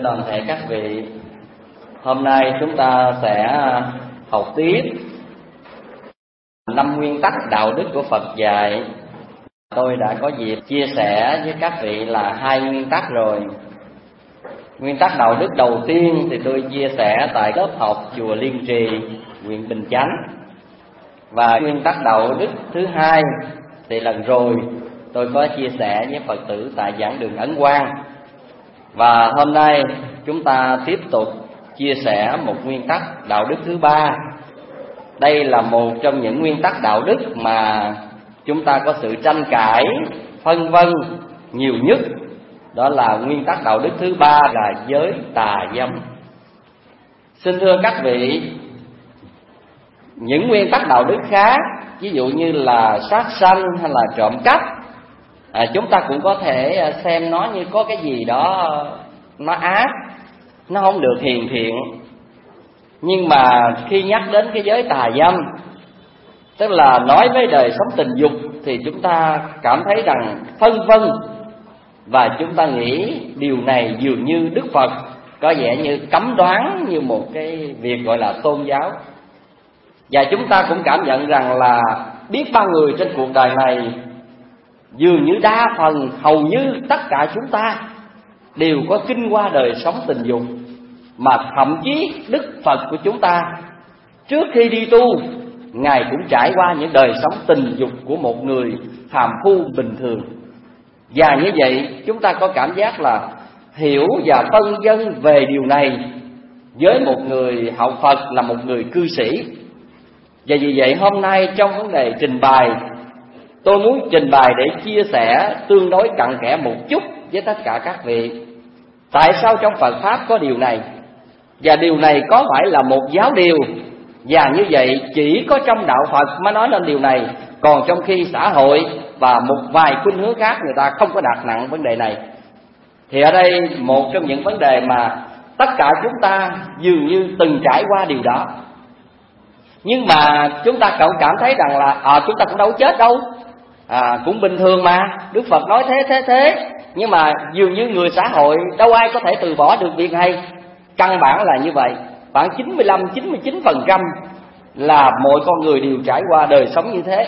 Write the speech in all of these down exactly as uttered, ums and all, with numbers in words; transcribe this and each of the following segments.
toàn thể các vị, hôm nay chúng ta sẽ học tiếp năm nguyên tắc đạo đức của Phật dạy. Tôi đã có dịp chia sẻ với các vị là hai nguyên tắc rồi. Nguyên tắc đạo đức đầu tiên thì tôi chia sẻ tại lớp học chùa Liên Trì, huyện Bình Chánh. Và nguyên tắc đạo đức thứ hai thì lần rồi tôi có chia sẻ với Phật tử tại giảng đường Ấn Quang. Và hôm nay chúng ta tiếp tục chia sẻ một nguyên tắc đạo đức thứ ba. Đây là một trong những nguyên tắc đạo đức mà chúng ta có sự tranh cãi, phân vân nhiều nhất. Đó là nguyên tắc đạo đức thứ ba là giới tà dâm. Xin thưa các vị, những nguyên tắc đạo đức khác, ví dụ như là sát sanh hay là trộm cắp, à, chúng ta cũng có thể xem nó như có cái gì đó nó ác, nó không được hiền thiện. Nhưng mà khi nhắc đến cái giới tà dâm, tức là nói với đời sống tình dục, thì chúng ta cảm thấy rằng phân vân. Và chúng ta nghĩ điều này dường như Đức Phật có vẻ như cấm đoán, như một cái việc gọi là tôn giáo. Và chúng ta cũng cảm nhận rằng là biết bao người trên cuộc đời này, dường như đa phần, hầu như tất cả chúng ta đều có kinh qua đời sống tình dục. Mà thậm chí Đức Phật của chúng ta trước khi đi tu, Ngài cũng trải qua những đời sống tình dục của một người phàm phu bình thường. Và như vậy chúng ta có cảm giác là hiểu và phân vân về điều này với một người học Phật là một người cư sĩ. Và vì vậy hôm nay trong vấn đề trình bày, tôi muốn trình bày để chia sẻ tương đối cặn kẽ một chút với tất cả các vị. Tại sao trong Phật Pháp có điều này? Và điều này có phải là một giáo điều? Và như vậy chỉ có trong đạo Phật mới nói lên điều này, còn trong khi xã hội và một vài khuynh hướng khác người ta không có đặt nặng vấn đề này. Thì ở đây một trong những vấn đề mà tất cả chúng ta dường như từng trải qua điều đó. Nhưng mà chúng ta cũng cảm thấy rằng là à, chúng ta cũng đâu chết đâu, à, cũng bình thường mà. Đức Phật nói thế thế thế. Nhưng mà dường như người xã hội đâu ai có thể từ bỏ được việc này. Căn bản là như vậy. Khoảng chín mươi lăm đến chín mươi chín phần trăm là mỗi con người đều trải qua đời sống như thế.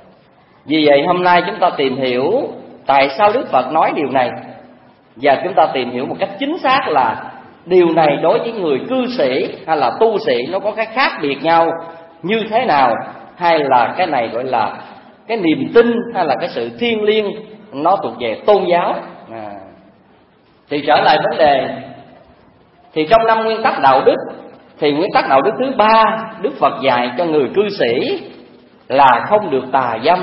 Vì vậy hôm nay chúng ta tìm hiểu tại sao Đức Phật nói điều này. Và chúng ta tìm hiểu một cách chính xác là điều này đối với người cư sĩ hay là tu sĩ nó có cái khác biệt nhau như thế nào. Hay là cái này gọi là cái niềm tin, hay là cái sự thiêng liêng, nó thuộc về tôn giáo. à. Thì trở lại vấn đề, thì trong năm nguyên tắc đạo đức, thì nguyên tắc đạo đức thứ ba Đức Phật dạy cho người cư sĩ là không được tà dâm.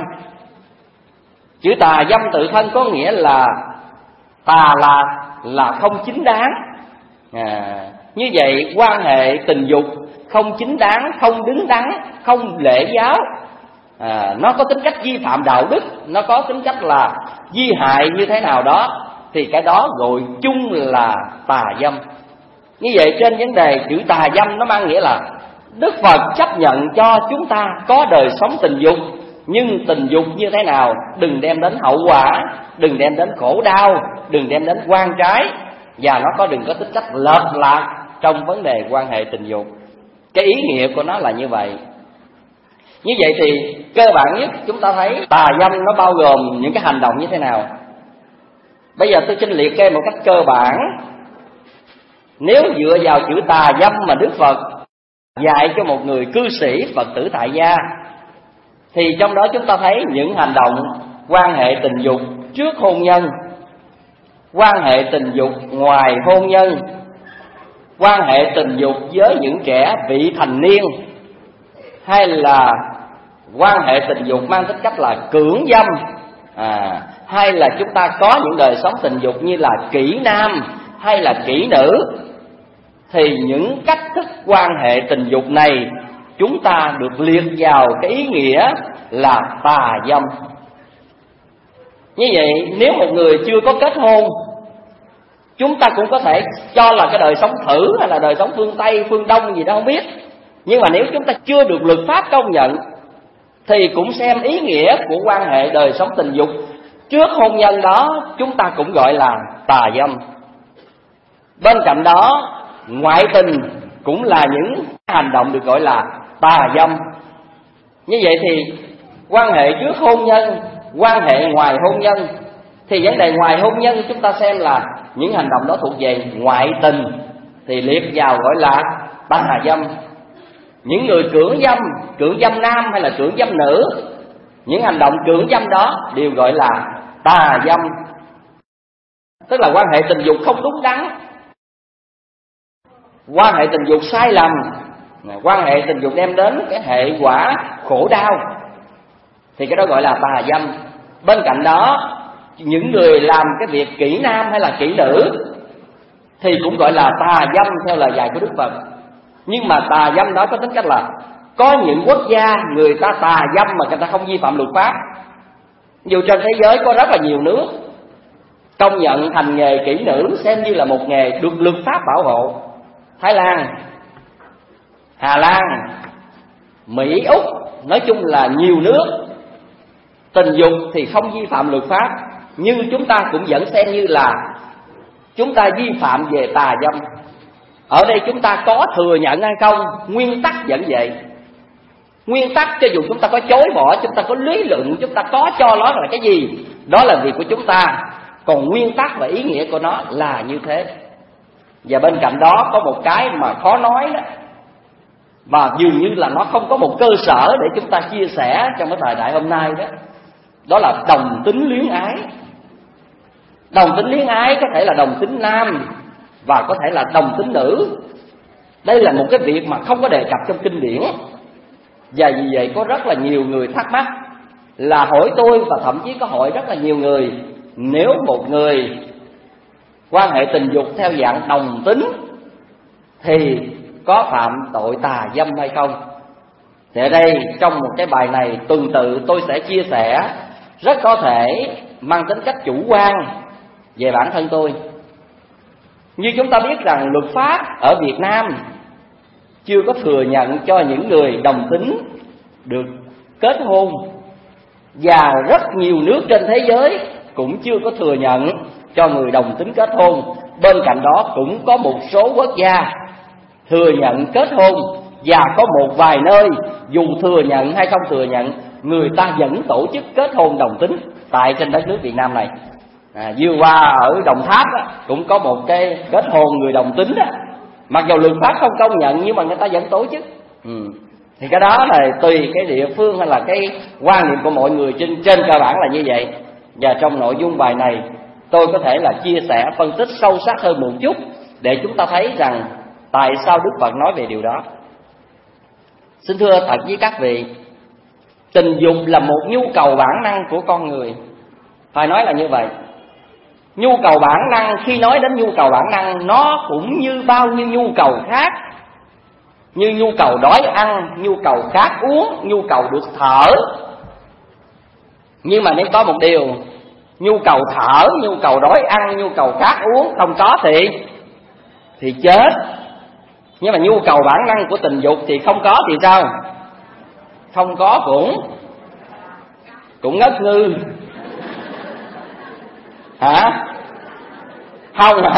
Chữ tà dâm tự thân có nghĩa là tà là là không chính đáng. à, Như vậy quan hệ tình dục không chính đáng, không đứng đắn, không lễ giáo, à, nó có tính cách vi phạm đạo đức, nó có tính cách là vi hại như thế nào đó, thì cái đó gọi chung là tà dâm. Như vậy trên vấn đề chữ tà dâm nó mang nghĩa là Đức Phật chấp nhận cho chúng ta có đời sống tình dục, nhưng tình dục như thế nào đừng đem đến hậu quả, đừng đem đến khổ đau, đừng đem đến oan trái, và nó có đừng có tính cách lệch lạc trong vấn đề quan hệ tình dục. Cái ý nghĩa của nó là như vậy. Như vậy thì cơ bản nhất chúng ta thấy tà dâm nó bao gồm những cái hành động như thế nào. Bây giờ tôi xin liệt kê một cách cơ bản. Nếu dựa vào chữ tà dâm mà Đức Phật dạy cho một người cư sĩ Phật tử tại gia, thì trong đó chúng ta thấy những hành động quan hệ tình dục trước hôn nhân, quan hệ tình dục ngoài hôn nhân, quan hệ tình dục với những trẻ vị thành niên, hay là quan hệ tình dục mang tính cách là cưỡng dâm, à, hay là chúng ta có những đời sống tình dục như là kỹ nam hay là kỹ nữ, thì những cách thức quan hệ tình dục này chúng ta được liệt vào cái ý nghĩa là tà dâm. Như vậy nếu một người chưa có kết hôn, chúng ta cũng có thể cho là cái đời sống thử hay là đời sống phương Tây, phương Đông gì đó không biết. Nhưng mà nếu chúng ta chưa được luật pháp công nhận, thì cũng xem ý nghĩa của quan hệ đời sống tình dục trước hôn nhân đó chúng ta cũng gọi là tà dâm. Bên cạnh đó, ngoại tình cũng là những hành động được gọi là tà dâm. Như vậy thì quan hệ trước hôn nhân, quan hệ ngoài hôn nhân, thì vấn đề ngoài hôn nhân chúng ta xem là những hành động đó thuộc về ngoại tình thì liệt vào gọi là tà dâm. Những người cưỡng dâm, cưỡng dâm nam hay là cưỡng dâm nữ, những hành động cưỡng dâm đó đều gọi là tà dâm. Tức là quan hệ tình dục không đúng đắn, quan hệ tình dục sai lầm, quan hệ tình dục đem đến cái hệ quả khổ đau, thì cái đó gọi là tà dâm. Bên cạnh đó, những người làm cái việc kỹ nam hay là kỹ nữ thì cũng gọi là tà dâm theo lời dạy của Đức Phật. Nhưng mà tà dâm đó có tính cách là có những quốc gia người ta tà dâm mà người ta không vi phạm luật pháp. Dù trên thế giới có rất là nhiều nước công nhận hành nghề kỹ nữ xem như là một nghề được luật pháp bảo hộ. Thái Lan, Hà Lan, Mỹ, Úc, nói chung là nhiều nước tình dục thì không vi phạm luật pháp, nhưng chúng ta cũng vẫn xem như là chúng ta vi phạm về tà dâm. Ở đây chúng ta có thừa nhận hay không, nguyên tắc vẫn vậy. Nguyên tắc cho dù chúng ta có chối bỏ, chúng ta có lý luận, chúng ta có cho nó là cái gì, đó là việc của chúng ta. Còn nguyên tắc và ý nghĩa của nó là như thế. Và bên cạnh đó có một cái mà khó nói đó, và dường như là nó không có một cơ sở để chúng ta chia sẻ trong cái thời đại hôm nay đó, đó là đồng tính luyến ái. Đồng tính luyến ái có thể là đồng tính nam và có thể là đồng tính nữ. Đây là một cái việc mà không có đề cập trong kinh điển. Và vì vậy có rất là nhiều người thắc mắc, là hỏi tôi và thậm chí có hỏi rất là nhiều người, nếu một người quan hệ tình dục theo dạng đồng tính thì có phạm tội tà dâm hay không? Thì ở đây trong một cái bài này tuần tự tôi sẽ chia sẻ rất có thể mang tính cách chủ quan về bản thân tôi. Như chúng ta biết rằng luật pháp ở Việt Nam chưa có thừa nhận cho những người đồng tính được kết hôn, và rất nhiều nước trên thế giới cũng chưa có thừa nhận cho người đồng tính kết hôn. Bên cạnh đó cũng có một số quốc gia thừa nhận kết hôn, và có một vài nơi dù thừa nhận hay không thừa nhận, người ta vẫn tổ chức kết hôn đồng tính tại trên đất nước Việt Nam này. À, vừa qua ở Đồng Tháp á, cũng có một cái kết hôn người đồng tính á, mặc dù luật pháp không công nhận nhưng mà người ta vẫn tổ chức. Ừ. Thì cái đó là tùy cái địa phương hay là cái quan niệm của mọi người, trên trên cơ bản là như vậy. Và trong nội dung bài này tôi có thể là chia sẻ phân tích sâu sắc hơn một chút để chúng ta thấy rằng tại sao Đức Phật nói về điều đó. Xin thưa thật với các vị, tình dục là một nhu cầu bản năng của con người, phải nói là như vậy. Nhu cầu bản năng, khi nói đến nhu cầu bản năng, nó cũng như bao nhiêu nhu cầu khác, như nhu cầu đói ăn, nhu cầu khát uống, nhu cầu được thở. Nhưng mà nếu có một điều, nhu cầu thở, nhu cầu đói ăn, nhu cầu khát uống không có thì thì chết. Nhưng mà nhu cầu bản năng của tình dục thì không có thì sao? Không có cũng cũng ngất ngư. Hả? Không hả?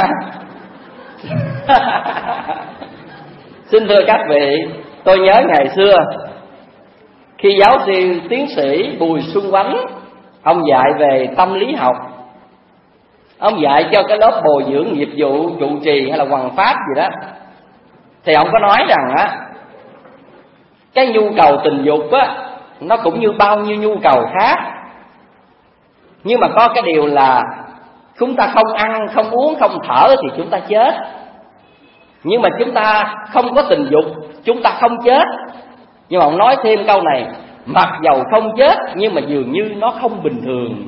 Xin thưa các vị, tôi nhớ ngày xưa khi giáo sư tiến sĩ Bùi Xuân Oánh, ông dạy về tâm lý học, ông dạy cho cái lớp bồi dưỡng nghiệp vụ trụ trì hay là hoằng pháp gì đó, thì ông có nói rằng á, cái nhu cầu tình dục á, nó cũng như bao nhiêu nhu cầu khác. Nhưng mà có cái điều là chúng ta không ăn, không uống, không thở thì chúng ta chết. Nhưng mà chúng ta không có tình dục, chúng ta không chết. Nhưng mà ông nói thêm câu này, mặc dầu không chết nhưng mà dường như nó không bình thường.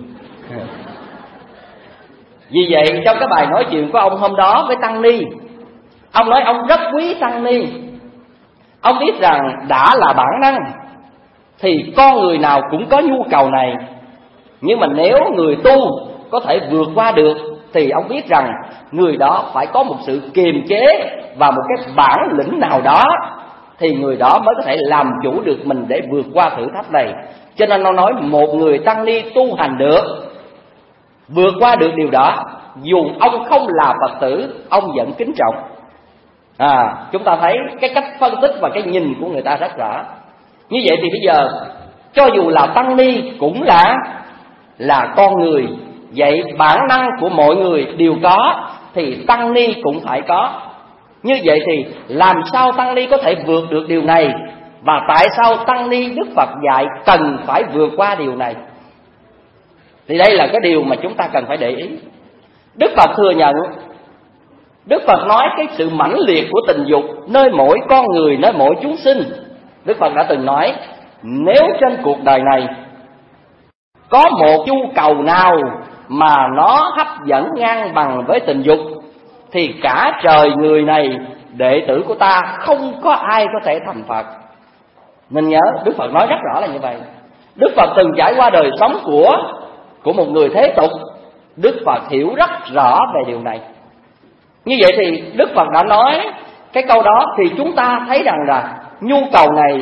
Vì vậy trong cái bài nói chuyện của ông hôm đó với Tăng Ni, ông nói ông rất quý Tăng Ni. Ông biết rằng đã là bản năng thì con người nào cũng có nhu cầu này. Nhưng mà nếu người tu có thể vượt qua được thì ông biết rằng người đó phải có một sự kiềm chế và một cái bản lĩnh nào đó, thì người đó mới có thể làm chủ được mình để vượt qua thử thách này. Cho nên nó nói một người tăng ni tu hành được, vượt qua được điều đó, dù ông không là Phật tử, ông vẫn kính trọng. À, chúng ta thấy cái cách phân tích và cái nhìn của người ta rất rõ. Như vậy thì bây giờ cho dù là tăng ni cũng là là con người, vậy bản năng của mọi người đều có thì tăng ni cũng phải có. Như vậy thì làm sao tăng ni có thể vượt được điều này, và tại sao tăng ni Đức Phật dạy cần phải vượt qua điều này? Thì đây là cái điều mà chúng ta cần phải để ý. Đức Phật thừa nhận, Đức Phật nói cái sự mãnh liệt của tình dục nơi mỗi con người, nơi mỗi chúng sinh. Đức Phật đã từng nói, nếu trên cuộc đời này có một nhu cầu nào mà nó hấp dẫn ngang bằng với tình dục, thì cả trời người này, đệ tử của ta, không có ai có thể thành Phật. Mình nhớ Đức Phật nói rất rõ là như vậy. Đức Phật từng trải qua đời sống của của một người thế tục, Đức Phật hiểu rất rõ về điều này. Như vậy thì Đức Phật đã nói cái câu đó, thì chúng ta thấy rằng là nhu cầu này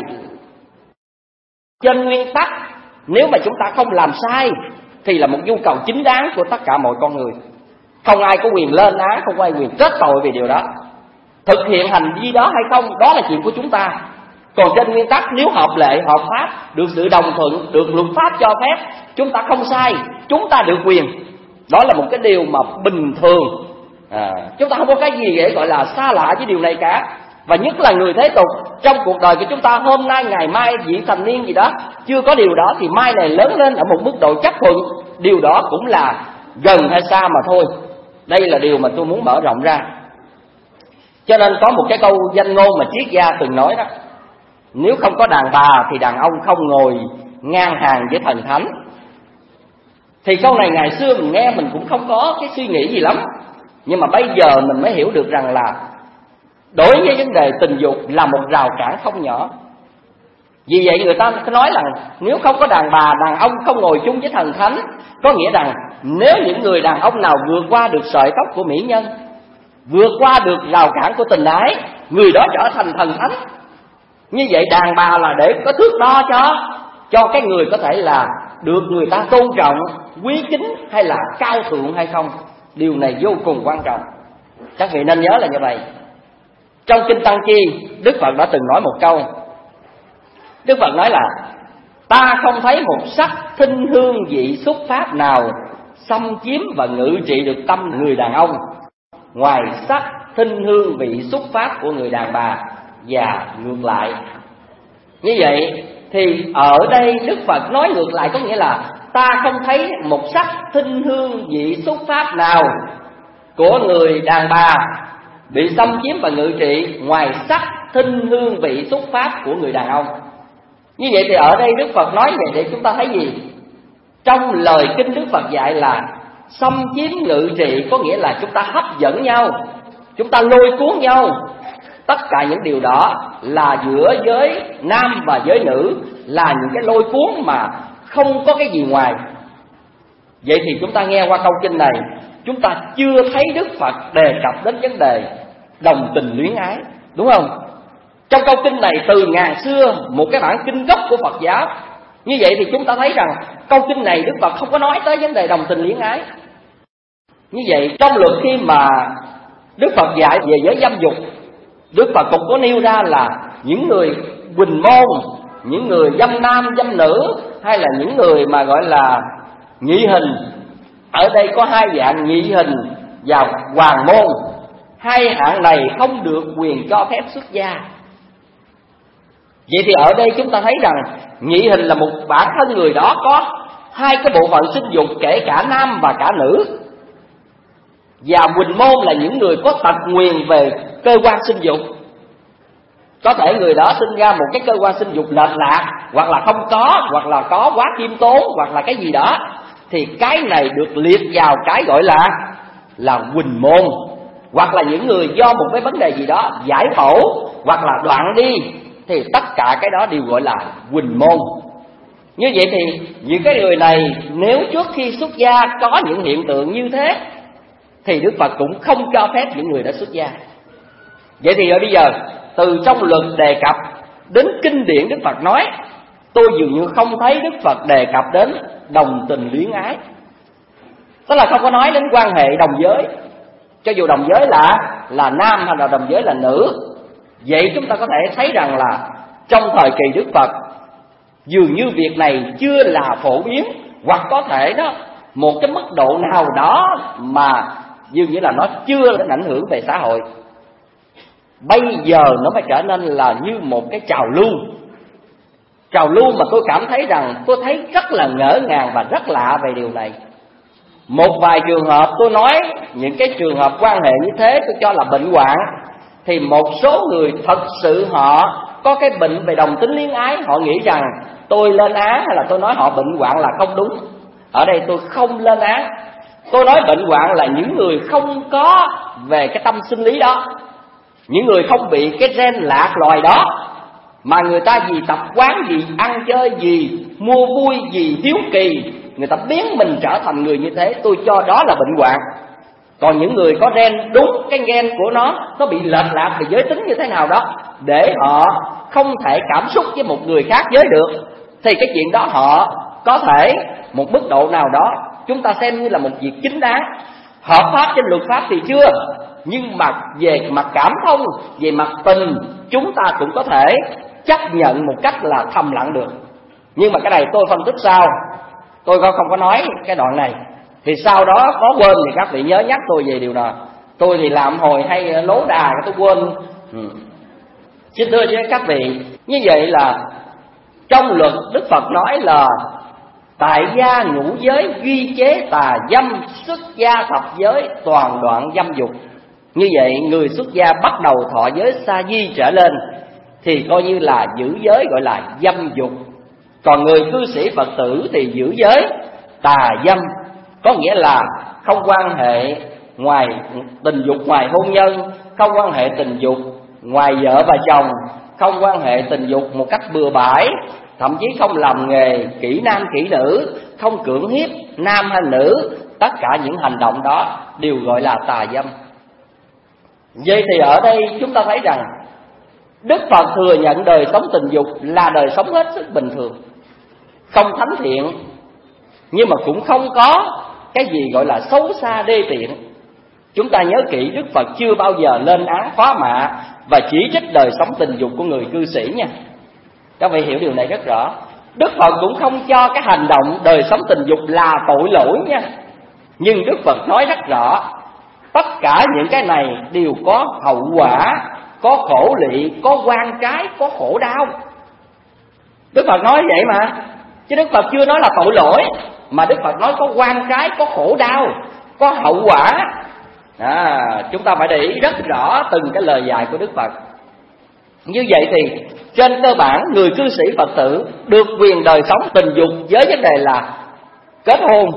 trên nguyên tắc, nếu mà chúng ta không làm sai thì là một nhu cầu chính đáng của tất cả mọi con người. Không ai có quyền lên án, không ai quyền kết tội về điều đó. Thực hiện hành vi đó hay không, đó là chuyện của chúng ta. Còn trên nguyên tắc, nếu hợp lệ, hợp pháp, được sự đồng thuận, được luật pháp cho phép, chúng ta không sai, chúng ta được quyền. Đó là một cái điều mà bình thường. à, Chúng ta không có cái gì để gọi là xa lạ với điều này cả. Và nhất là người thế tục, trong cuộc đời của chúng ta hôm nay, ngày mai, vị thành niên gì đó, chưa có điều đó thì mai này lớn lên ở một mức độ chấp thuận, điều đó cũng là gần hay xa mà thôi. Đây là điều mà tôi muốn mở rộng ra. Cho nên có một cái câu danh ngôn mà triết gia từng nói đó: nếu không có đàn bà thì đàn ông không ngồi ngang hàng với thần thánh. Thì câu này ngày xưa mình nghe mình cũng không có cái suy nghĩ gì lắm, nhưng mà bây giờ mình mới hiểu được rằng là đối với vấn đề tình dục là một rào cản không nhỏ. Vì vậy người ta nói rằng nếu không có đàn bà, đàn ông không ngồi chung với thần thánh. Có nghĩa rằng nếu những người đàn ông nào vượt qua được sợi tóc của mỹ nhân, vượt qua được rào cản của tình ái, người đó trở thành thần thánh. Như vậy đàn bà là để có thước đo cho Cho cái người có thể là được người ta tôn trọng, quý kính hay là cao thượng hay không. Điều này vô cùng quan trọng, các vị nên nhớ là như vậy. Trong Kinh Tăng Chi, Đức Phật đã từng nói một câu. Đức Phật nói là: ta không thấy một sắc thinh hương vị xúc pháp nào xâm chiếm và ngự trị được tâm người đàn ông, ngoài sắc thinh hương vị xúc pháp của người đàn bà và ngược lại. Như vậy thì ở đây Đức Phật nói ngược lại, có nghĩa là ta không thấy một sắc thinh hương vị xúc pháp nào của người đàn bà bị xâm chiếm và ngự trị ngoài sắc thinh hương vị xúc pháp của người đàn ông. Như vậy thì ở đây Đức Phật nói vậy để chúng ta thấy gì? Trong lời kinh Đức Phật dạy là xâm chiếm ngự trị, có nghĩa là chúng ta hấp dẫn nhau, chúng ta lôi cuốn nhau. Tất cả những điều đó là giữa giới nam và giới nữ, là những cái lôi cuốn mà không có cái gì ngoài. Vậy thì chúng ta nghe qua câu kinh này, chúng ta chưa thấy Đức Phật đề cập đến vấn đề đồng tình luyến ái, đúng không? Trong câu kinh này từ ngàn xưa, một cái bản kinh gốc của Phật giáo. Như vậy thì chúng ta thấy rằng câu kinh này Đức Phật không có nói tới vấn đề đồng tình luyến ái. Như vậy trong luật khi mà Đức Phật dạy về giới dâm dục, Đức Phật cũng có nêu ra là những người huỳnh môn, những người dâm nam dâm nữ, hay là những người mà gọi là nhị hình. Ở đây có hai dạng nhị hình và hoàng môn. Hai hạng này không được quyền cho phép xuất gia. Vậy thì ở đây chúng ta thấy rằng nhị hình là một bản thân người đó có hai cái bộ phận sinh dục, kể cả nam và cả nữ. Và huỳnh môn là những người có tật nguyền về cơ quan sinh dục. Có thể người đó sinh ra một cái cơ quan sinh dục lệch lạc, hoặc là không có, hoặc là có quá khiêm tốn, hoặc là cái gì đó, thì cái này được liệt vào cái gọi là là huỳnh môn. Hoặc là những người do một cái vấn đề gì đó giải phẫu hoặc là đoạn đi, thì tất cả cái đó đều gọi là huỳnh môn. Như vậy thì những cái người này nếu trước khi xuất gia có những hiện tượng như thế thì Đức Phật cũng không cho phép những người đã xuất gia. Vậy thì rồi bây giờ từ trong luật đề cập đến kinh điển Đức Phật nói, tôi dường như không thấy Đức Phật đề cập đến đồng tình luyến ái. Tức là không có nói đến quan hệ đồng giới, cho dù đồng giới là là nam hay là đồng giới là nữ. Vậy chúng ta có thể thấy rằng là trong thời kỳ Đức Phật, dường như việc này chưa là phổ biến, hoặc có thể đó một cái mức độ nào đó mà dường như là nó chưa đến ảnh hưởng về xã hội. Bây giờ nó phải trở nên là như một cái trào lưu. Trào lưu mà tôi cảm thấy rằng tôi thấy rất là ngỡ ngàng và rất lạ về điều này. Một vài trường hợp tôi nói, những cái trường hợp quan hệ như thế tôi cho là bệnh hoạn, thì một số người thật sự họ có cái bệnh về đồng tính luyến ái, họ nghĩ rằng tôi lên án hay là tôi nói họ bệnh hoạn là không đúng. Ở đây tôi không lên án. Tôi nói bệnh hoạn là những người không có về cái tâm sinh lý đó, những người không bị cái gen lạc loài đó, mà người ta vì tập quán gì, ăn chơi gì, mua vui gì, hiếu kỳ, người ta biến mình trở thành người như thế. Tôi cho đó là bệnh hoạn. Còn những người có gen đúng, cái gen của nó nó bị lệch lạc về giới tính như thế nào đó, để họ không thể cảm xúc với một người khác giới được, thì cái chuyện đó họ có thể một mức độ nào đó chúng ta xem như là một việc chính đáng, hợp pháp trên luật pháp thì chưa. Nhưng mà về mặt cảm thông, về mặt tình, chúng ta cũng có thể chấp nhận một cách là thầm lặng được. Nhưng mà cái này tôi phân tích sau, tôi không có nói cái đoạn này, thì sau đó có quên thì các vị nhớ nhắc tôi về điều nào. Tôi thì làm hồi hay lố đà tôi quên. ừ. Xin thưa với các vị, như vậy là trong luật Đức Phật nói là tại gia ngũ giới duy chế tà dâm, xuất gia thập giới toàn đoạn dâm dục. Như vậy người xuất gia bắt đầu thọ giới sa di trở lên thì coi như là giữ giới gọi là dâm dục. Còn người cư sĩ Phật tử thì giữ giới tà dâm, có nghĩa là không quan hệ ngoài tình dục ngoài hôn nhân, không quan hệ tình dục ngoài vợ và chồng, không quan hệ tình dục một cách bừa bãi, thậm chí không làm nghề kỹ nam kỹ nữ, không cưỡng hiếp nam hay nữ. Tất cả những hành động đó đều gọi là tà dâm. Vậy thì ở đây chúng ta thấy rằng Đức Phật thừa nhận đời sống tình dục là đời sống hết sức bình thường, không thánh thiện, nhưng mà cũng không có cái gì gọi là xấu xa đê tiện. Chúng ta nhớ kỹ, Đức Phật chưa bao giờ lên án khóa mạ và chỉ trích đời sống tình dục của người cư sĩ nha. Các vị hiểu điều này rất rõ. Đức Phật cũng không cho cái hành động đời sống tình dục là tội lỗi nha. Nhưng Đức Phật nói rất rõ, tất cả những cái này đều có hậu quả, có khổ lụy, có oan trái, có khổ đau. Đức Phật nói vậy mà, chứ Đức Phật chưa nói là tội lỗi, mà Đức Phật nói có oan trái, có khổ đau, có hậu quả. À, chúng ta phải để ý rất rõ từng cái lời dạy của Đức Phật. Như vậy thì trên cơ bản người cư sĩ Phật tử được quyền đời sống tình dục với vấn đề là kết hôn.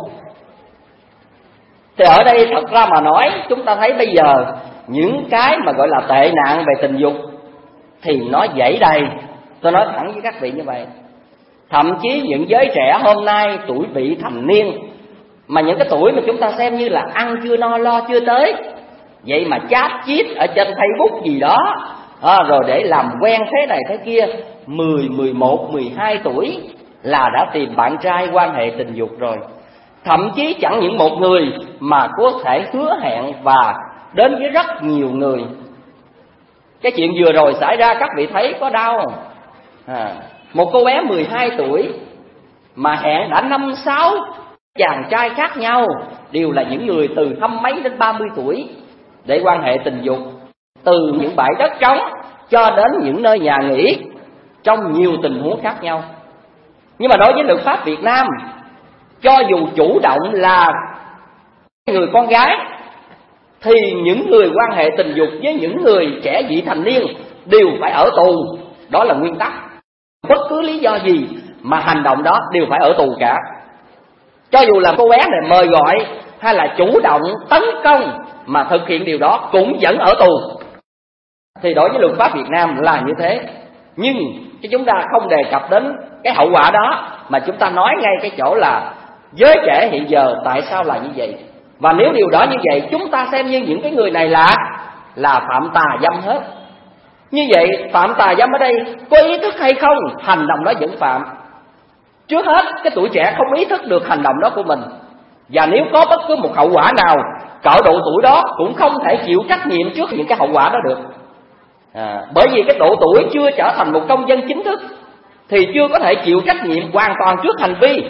Thì ở đây thật ra mà nói, chúng ta thấy bây giờ những cái mà gọi là tệ nạn về tình dục thì nó dẫy đầy. Tôi nói thẳng với các vị như vậy. Thậm chí những giới trẻ hôm nay tuổi vị thành niên, mà những cái tuổi mà chúng ta xem như là ăn chưa no lo chưa tới, vậy mà chat chít ở trên Facebook gì đó, à, rồi để làm quen thế này thế kia, mười, mười một, mười hai tuổi là đã tìm bạn trai quan hệ tình dục rồi. Thậm chí chẳng những một người mà có thể hứa hẹn và đến với rất nhiều người. Cái chuyện vừa rồi xảy ra các vị thấy có đau không? À, một cô bé mười hai tuổi mà hẹn đã năm sáu chàng trai khác nhau, đều là những người từ hăm mấy đến ba mươi tuổi, để quan hệ tình dục, từ những bãi đất trống cho đến những nơi nhà nghỉ, trong nhiều tình huống khác nhau. Nhưng mà đối với luật pháp Việt Nam, cho dù chủ động là người con gái, thì những người quan hệ tình dục với những người trẻ vị thành niên đều phải ở tù. Đó là nguyên tắc. Bất cứ lý do gì mà hành động đó đều phải ở tù cả. Cho dù là cô bé này mời gọi hay là chủ động tấn công mà thực hiện điều đó cũng vẫn ở tù. Thì đối với luật pháp Việt Nam là như thế. Nhưng chúng ta không đề cập đến cái hậu quả đó, mà chúng ta nói ngay cái chỗ là giới trẻ hiện giờ tại sao là như vậy. Và nếu điều đó như vậy, chúng ta xem như những cái người này là là phạm tà dâm hết. Như vậy phạm tà dâm ở đây có ý thức hay không, hành động đó vẫn phạm. Trước hết cái tuổi trẻ không ý thức được hành động đó của mình, Và nếu có bất cứ một hậu quả nào, cỡ độ tuổi đó cũng không thể chịu trách nhiệm trước những cái hậu quả đó được. à, Bởi vì cái độ tuổi chưa trở thành một công dân chính thức thì chưa có thể chịu trách nhiệm hoàn toàn trước hành vi.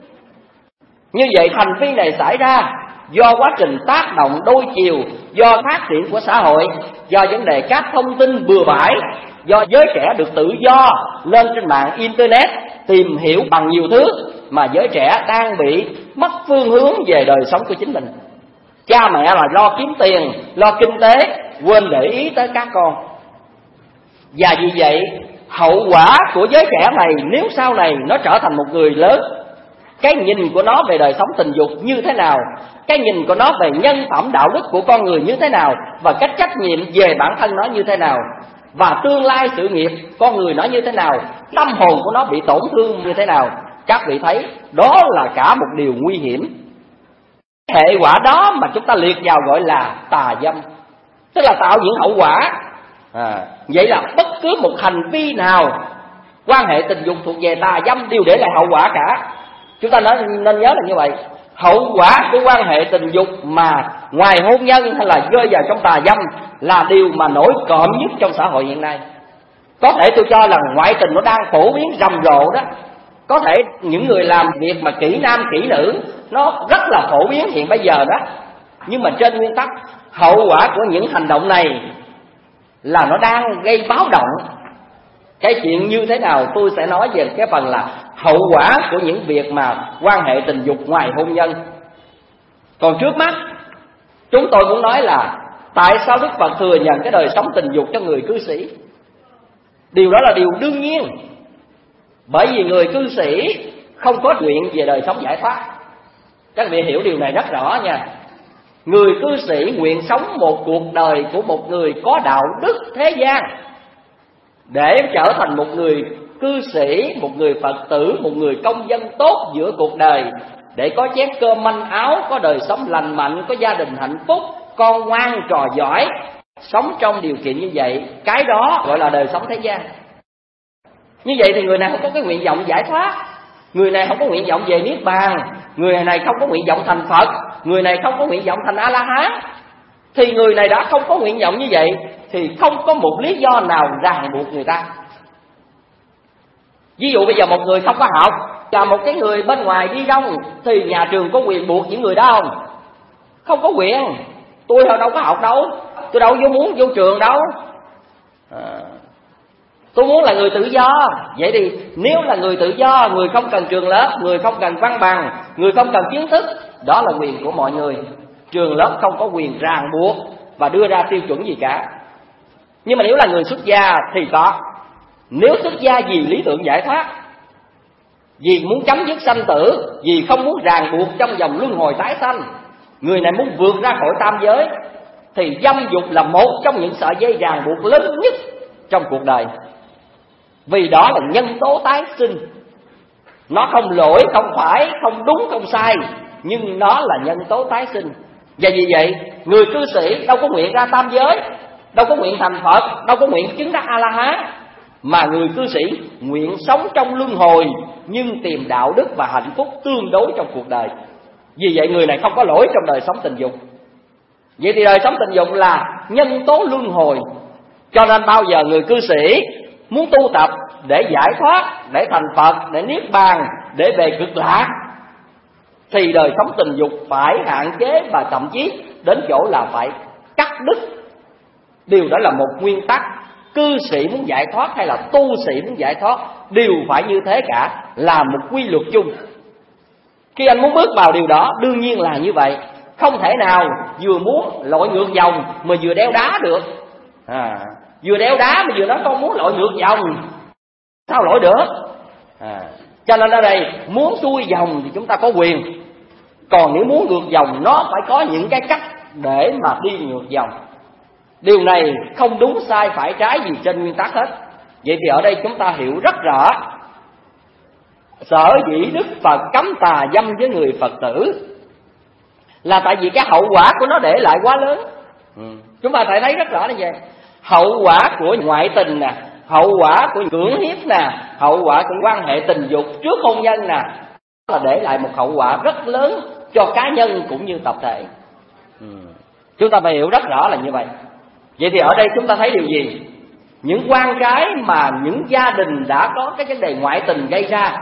Như vậy hành vi này xảy ra do quá trình tác động đôi chiều, do phát triển của xã hội, do vấn đề các thông tin bừa bãi, do giới trẻ được tự do lên trên mạng internet tìm hiểu bằng nhiều thứ, mà giới trẻ đang bị mất phương hướng về đời sống của chính mình. Cha mẹ là lo kiếm tiền, lo kinh tế, quên để ý tới các con. Và vì vậy hậu quả của giới trẻ này, nếu sau này nó trở thành một người lớn, cái nhìn của nó về đời sống tình dục như thế nào, cái nhìn của nó về nhân phẩm đạo đức của con người như thế nào, và cách trách nhiệm về bản thân nó như thế nào, và tương lai sự nghiệp con người nó như thế nào, tâm hồn của nó bị tổn thương như thế nào, các vị thấy đó là cả một điều nguy hiểm. Hệ quả đó mà chúng ta liệt vào gọi là tà dâm, tức là tạo những hậu quả. à, Vậy là bất cứ một hành vi nào quan hệ tình dục thuộc về tà dâm đều để lại hậu quả cả. Chúng ta nói, nên nhớ là như vậy. Hậu quả của quan hệ tình dục mà ngoài hôn nhân hay là rơi vào trong tà dâm là điều mà nổi cộm nhất trong xã hội hiện nay. Có thể tôi cho là ngoại tình nó đang phổ biến rầm rộ đó. Có thể những người làm việc mà kỹ nam kỹ nữ nó rất là phổ biến hiện bây giờ đó. Nhưng mà trên nguyên tắc, hậu quả của những hành động này là nó đang gây báo động. Cái chuyện như thế nào tôi sẽ nói về cái phần là hậu quả của những việc mà quan hệ tình dục ngoài hôn nhân. Còn trước mắt chúng tôi muốn nói là tại sao Đức Phật thừa nhận cái đời sống tình dục cho người cư sĩ. Điều đó là điều đương nhiên, bởi vì người cư sĩ không có nguyện về đời sống giải thoát. Các vị hiểu điều này rất rõ nha. Người cư sĩ nguyện sống một cuộc đời của một người có đạo đức thế gian, để trở thành một người cư sĩ, một người Phật tử, một người công dân tốt giữa cuộc đời, để có chén cơm manh áo, có đời sống lành mạnh, có gia đình hạnh phúc, con ngoan trò giỏi. Sống trong điều kiện như vậy, cái đó gọi là đời sống thế gian. Như vậy thì người này không có cái nguyện vọng giải thoát, người này không có nguyện vọng về Niết Bàn, người này không có nguyện vọng thành Phật, người này không có nguyện vọng thành A-la-hán. Thì người này đã không có nguyện vọng như vậy thì không có một lý do nào ràng buộc người ta. Ví dụ bây giờ một người không có học, là một cái người bên ngoài đi đông, thì nhà trường có quyền buộc những người đó không? Không có quyền. Tôi đâu có học đâu, tôi đâu vô muốn vô trường đâu. à, Tôi muốn là người tự do. Vậy thì nếu là người tự do, người không cần trường lớp, người không cần văn bằng, người không cần kiến thức, đó là quyền của mọi người. Trường lớp không có quyền ràng buộc và đưa ra tiêu chuẩn gì cả. Nhưng mà nếu là người xuất gia thì có. Nếu xuất gia vì lý tưởng giải thoát, vì muốn chấm dứt sanh tử, vì không muốn ràng buộc trong vòng luân hồi tái sanh, người này muốn vượt ra khỏi tam giới, thì dâm dục là một trong những sợi dây ràng buộc lớn nhất trong cuộc đời. Vì đó là nhân tố tái sinh. Nó không lỗi, không phải, không đúng, không sai, nhưng nó là nhân tố tái sinh. Và vì vậy người cư sĩ đâu có nguyện ra tam giới, đâu có nguyện thành Phật, đâu có nguyện chứng đắc A-la-hán, mà người cư sĩ nguyện sống trong luân hồi, nhưng tìm đạo đức và hạnh phúc tương đối trong cuộc đời. Vì vậy người này không có lỗi trong đời sống tình dục. Vậy thì đời sống tình dục là nhân tố luân hồi. Cho nên bao giờ người cư sĩ muốn tu tập để giải thoát, để thành Phật, để Niết Bàn, để về cực lạc, thì đời sống tình dục phải hạn chế, và thậm chí đến chỗ là phải cắt đứt. Điều đó là một nguyên tắc. Cư sĩ muốn giải thoát hay là tu sĩ muốn giải thoát đều phải như thế cả, là một quy luật chung. Khi anh muốn bước vào điều đó, đương nhiên là như vậy. Không thể nào vừa muốn lội ngược dòng mà vừa đeo đá được. à, Vừa đeo đá mà vừa nói con muốn lội ngược dòng, sao lội được? à, Cho nên ở đây muốn xuôi dòng thì chúng ta có quyền. Còn nếu muốn ngược dòng, nó phải có những cái cách để mà đi ngược dòng. Điều này không đúng sai phải trái gì trên nguyên tắc hết. Vậy thì ở đây chúng ta hiểu rất rõ, sở dĩ Đức Phật cấm tà dâm với người Phật tử là tại vì cái hậu quả của nó để lại quá lớn. ừ. Chúng ta phải thấy rất rõ như vậy. Hậu quả của ngoại tình nè, hậu quả của cưỡng hiếp nè, hậu quả của quan hệ tình dục trước hôn nhân nè, là để lại một hậu quả rất lớn cho cá nhân cũng như tập thể. ừ. Chúng ta phải hiểu rất rõ là như vậy. Vậy thì ở đây chúng ta thấy điều gì? Những quan trái mà những gia đình đã có cái vấn đề ngoại tình gây ra,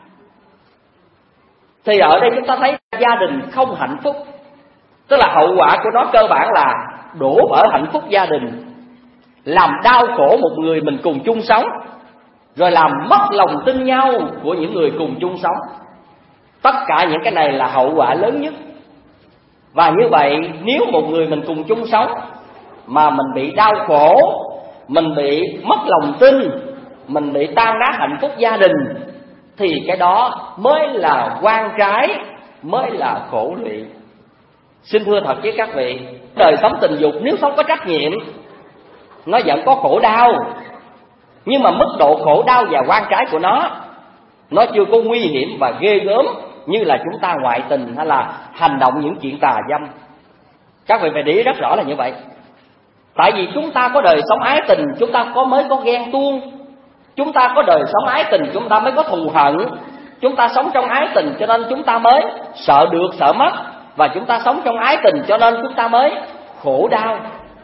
thì ở đây chúng ta thấy gia đình không hạnh phúc. Tức là hậu quả của nó cơ bản là đổ vỡ hạnh phúc gia đình, làm đau khổ một người mình cùng chung sống, rồi làm mất lòng tin nhau của những người cùng chung sống. Tất cả những cái này là hậu quả lớn nhất. Và như vậy nếu một người mình cùng chung sống mà mình bị đau khổ, mình bị mất lòng tin, mình bị tan nát hạnh phúc gia đình, thì cái đó mới là oan trái, mới là khổ lụy. Xin thưa thật với các vị, đời sống tình dục nếu không có trách nhiệm, nó vẫn có khổ đau, nhưng mà mức độ khổ đau và oan trái của nó, nó chưa có nguy hiểm và ghê gớm như là chúng ta ngoại tình hay là hành động những chuyện tà dâm. Các vị phải để ý rất rõ là như vậy. Tại vì chúng ta có đời sống ái tình, chúng ta có mới có ghen tuông. Chúng ta có đời sống ái tình, chúng ta mới có thù hận. Chúng ta sống trong ái tình cho nên chúng ta mới sợ được, sợ mất. Và chúng ta sống trong ái tình cho nên chúng ta mới khổ đau.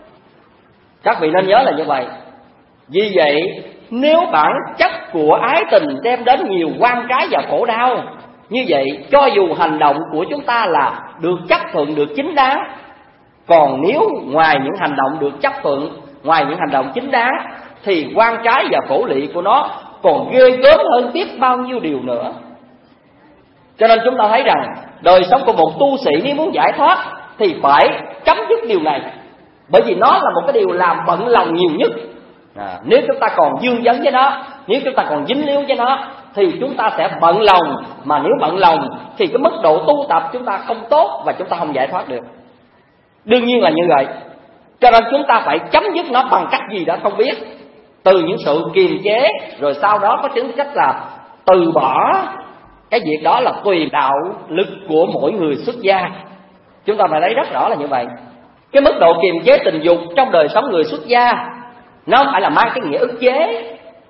Các vị nên nhớ là như vậy. Vì vậy nếu bản chất của ái tình đem đến nhiều oan trái và khổ đau, như vậy cho dù hành động của chúng ta là được chấp thuận, được chính đáng, còn nếu ngoài những hành động được chấp thuận, ngoài những hành động chính đáng, thì oan trái và khổ lụy của nó còn ghê gớm hơn biết bao nhiêu điều nữa. Cho nên chúng ta thấy rằng đời sống của một tu sĩ nếu muốn giải thoát thì phải chấm dứt điều này. Bởi vì nó là một cái điều làm bận lòng nhiều nhất. à, Nếu chúng ta còn dương vấn với nó, nếu chúng ta còn dính líu với nó, thì chúng ta sẽ bận lòng. Mà nếu bận lòng thì cái mức độ tu tập chúng ta không tốt, và chúng ta không giải thoát được. Đương nhiên là như vậy. Cho nên chúng ta phải chấm dứt nó bằng cách gì đó không biết. Từ những sự kiềm chế, rồi sau đó có tính cách là từ bỏ. Cái việc đó là tùy đạo lực của mỗi người xuất gia. Chúng ta phải thấy rất rõ là như vậy. Cái mức độ kiềm chế tình dục trong đời sống người xuất gia, nó không phải là mang cái nghĩa ức chế.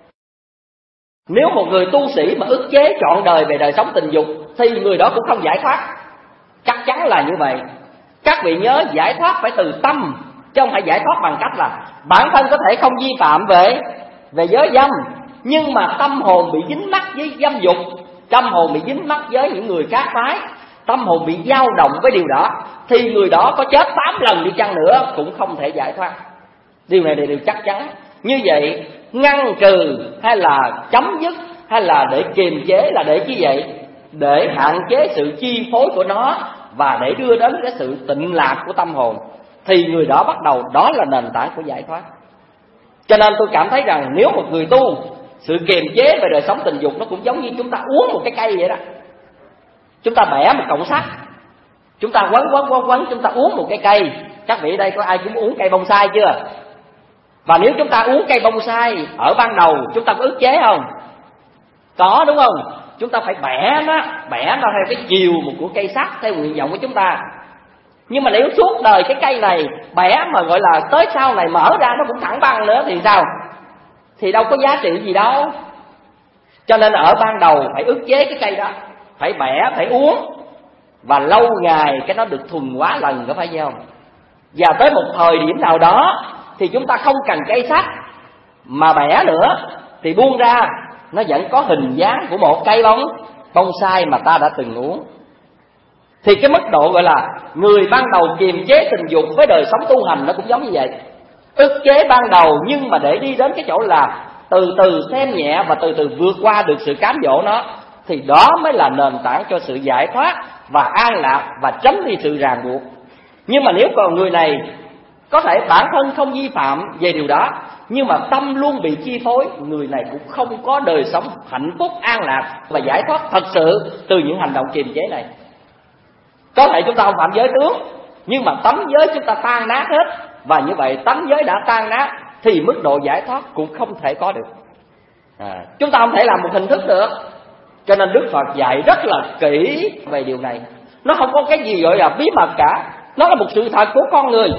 Nếu một người tu sĩ mà ức chế trọn đời về đời sống tình dục thì người đó cũng không giải thoát. Chắc chắn là như vậy. Các vị nhớ, giải thoát phải từ tâm, chứ không phải giải thoát bằng cách là bản thân có thể không vi phạm về về giới dâm, nhưng mà tâm hồn bị dính mắc với dâm dục, tâm hồn bị dính mắc với những người khác phái, tâm hồn bị dao động với điều đó, thì người đó có chết tám lần đi chăng nữa cũng không thể giải thoát. Điều này là điều chắc chắn. Như vậy ngăn trừ hay là chấm dứt hay là để kiềm chế là để chi vậy? Để hạn chế sự chi phối của nó và để đưa đến cái sự tịnh lạc của tâm hồn, thì người đó bắt đầu, đó là nền tảng của giải thoát. Cho nên tôi cảm thấy rằng nếu một người tu, sự kiềm chế về đời sống tình dục nó cũng giống như chúng ta uống một cái cây vậy đó. Chúng ta bẻ một cọng sắt, chúng ta quấn quấn quấn quấn, chúng ta uống một cái cây. Các vị ở đây có ai cũng uống cây bonsai chưa? Và nếu chúng ta uống cây bonsai ở ban đầu, chúng ta có ức chế không? Có, đúng không? Chúng ta phải bẻ nó, bẻ nó theo cái chiều của cây sắt, theo nguyện vọng của chúng ta. Nhưng mà nếu suốt đời cái cây này bẻ mà gọi là tới sau này mở ra nó cũng thẳng băng nữa thì sao? Thì đâu có giá trị gì đâu. Cho nên ở ban đầu phải ức chế cái cây đó, phải bẻ, phải uống, và lâu ngày cái nó được thuần hóa lần, có phải không? Và tới một thời điểm nào đó thì chúng ta không cần cây sắt mà bẻ nữa, thì buông ra nó vẫn có hình dáng của một cây bóng bonsai mà ta đã từng uống. Thì cái mức độ gọi là người ban đầu kiềm chế tình dục với đời sống tu hành nó cũng giống như vậy. Ức chế ban đầu, nhưng mà để đi đến cái chỗ là từ từ xem nhẹ và từ từ vượt qua được sự cám dỗ nó, thì đó mới là nền tảng cho sự giải thoát và an lạc và tránh đi sự ràng buộc. Nhưng mà nếu còn người này có thể bản thân không vi phạm về điều đó, nhưng mà tâm luôn bị chi phối, người này cũng không có đời sống hạnh phúc, an lạc và giải thoát thật sự từ những hành động kiềm chế này. Có thể chúng ta không phạm giới tướng, nhưng mà tánh giới chúng ta tan nát hết, và như vậy tánh giới đã tan nát thì mức độ giải thoát cũng không thể có được. à, Chúng ta không thể làm một hình thức được. Cho nên Đức Phật dạy rất là kỹ về điều này. Nó không có cái gì gọi là bí mật cả. Nó là một sự thật của con người.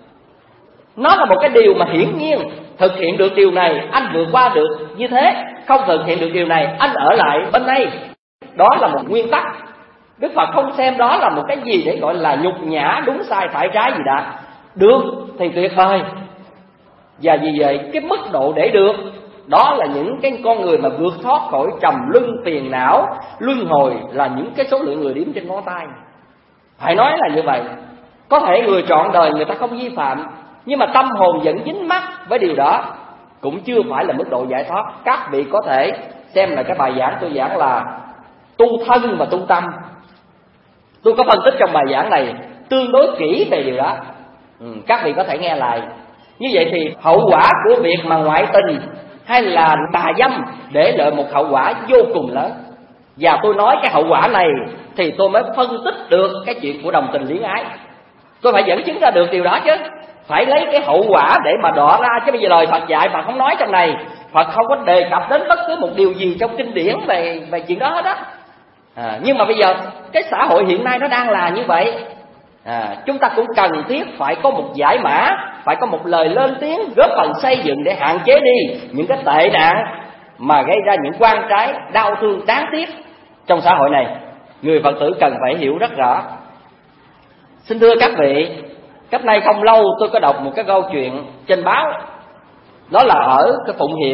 Nó là một cái điều mà hiển nhiên. Thực hiện được điều này anh vượt qua được như thế, không thực hiện được điều này anh ở lại bên đây. Đó là một nguyên tắc Đức Phật không xem đó là một cái gì để gọi là nhục nhã, đúng sai phải trái gì đã. Được thì tuyệt vời. Và vì vậy cái mức độ để được đó là những cái con người mà vượt thoát khỏi trầm luân phiền não, luân hồi là những cái số lượng người đếm trên ngón tay. Phải nói là như vậy. Có thể người trọn đời người ta không vi phạm, nhưng mà tâm hồn vẫn dính mắc với điều đó, cũng chưa phải là mức độ giải thoát. Các vị có thể xem là cái bài giảng tôi giảng là tu thân và tu tâm. Tôi có phân tích trong bài giảng này tương đối kỹ về điều đó. ừ, Các vị có thể nghe lại. Như vậy thì hậu quả của việc mà ngoại tình hay là tà dâm để lại một hậu quả vô cùng lớn. Và tôi nói cái hậu quả này thì tôi mới phân tích được cái chuyện của đồng tình luyến ái. Tôi phải dẫn chứng ra được điều đó chứ. Phải lấy cái hậu quả để mà đọ ra. Chứ bây giờ lời Phật dạy Phật không nói trong này. Phật không có đề cập đến bất cứ một điều gì trong kinh điển về, về chuyện đó hết á. à, Nhưng mà bây giờ cái xã hội hiện nay nó đang là như vậy. à, Chúng ta cũng cần thiết phải có một giải mã, phải có một lời lên tiếng góp phần xây dựng để hạn chế đi những cái tệ nạn mà gây ra những quan trái đau thương đáng tiếc trong xã hội này. Người Phật tử cần phải hiểu rất rõ. Xin thưa các vị, cách đây không lâu tôi có đọc một cái câu chuyện trên báo. Đó là ở cái Phụng Hiệp.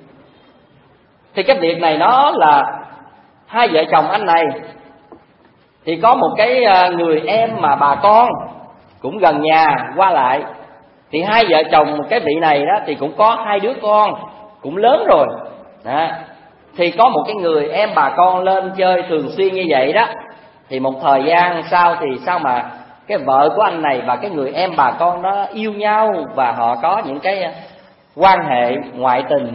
Thì cái việc này nó là hai vợ chồng anh này thì có một cái người em mà bà con cũng gần nhà qua lại. Thì hai vợ chồng cái vị này đó thì cũng có hai đứa con cũng lớn rồi đó. Thì có một cái người em bà con lên chơi thường xuyên như vậy đó. Thì một thời gian sau thì sao mà cái vợ của anh này và cái người em bà con đó yêu nhau, và họ có những cái quan hệ ngoại tình.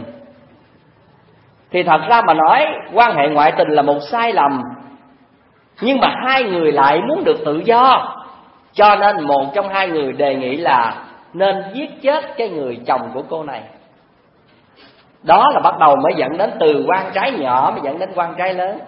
Thì thật ra mà nói quan hệ ngoại tình là một sai lầm, nhưng mà hai người lại muốn được tự do, cho nên một trong hai người đề nghị là nên giết chết cái người chồng của cô này. Đó là bắt đầu mới dẫn đến từ quan trái nhỏ mới dẫn đến quan trái lớn.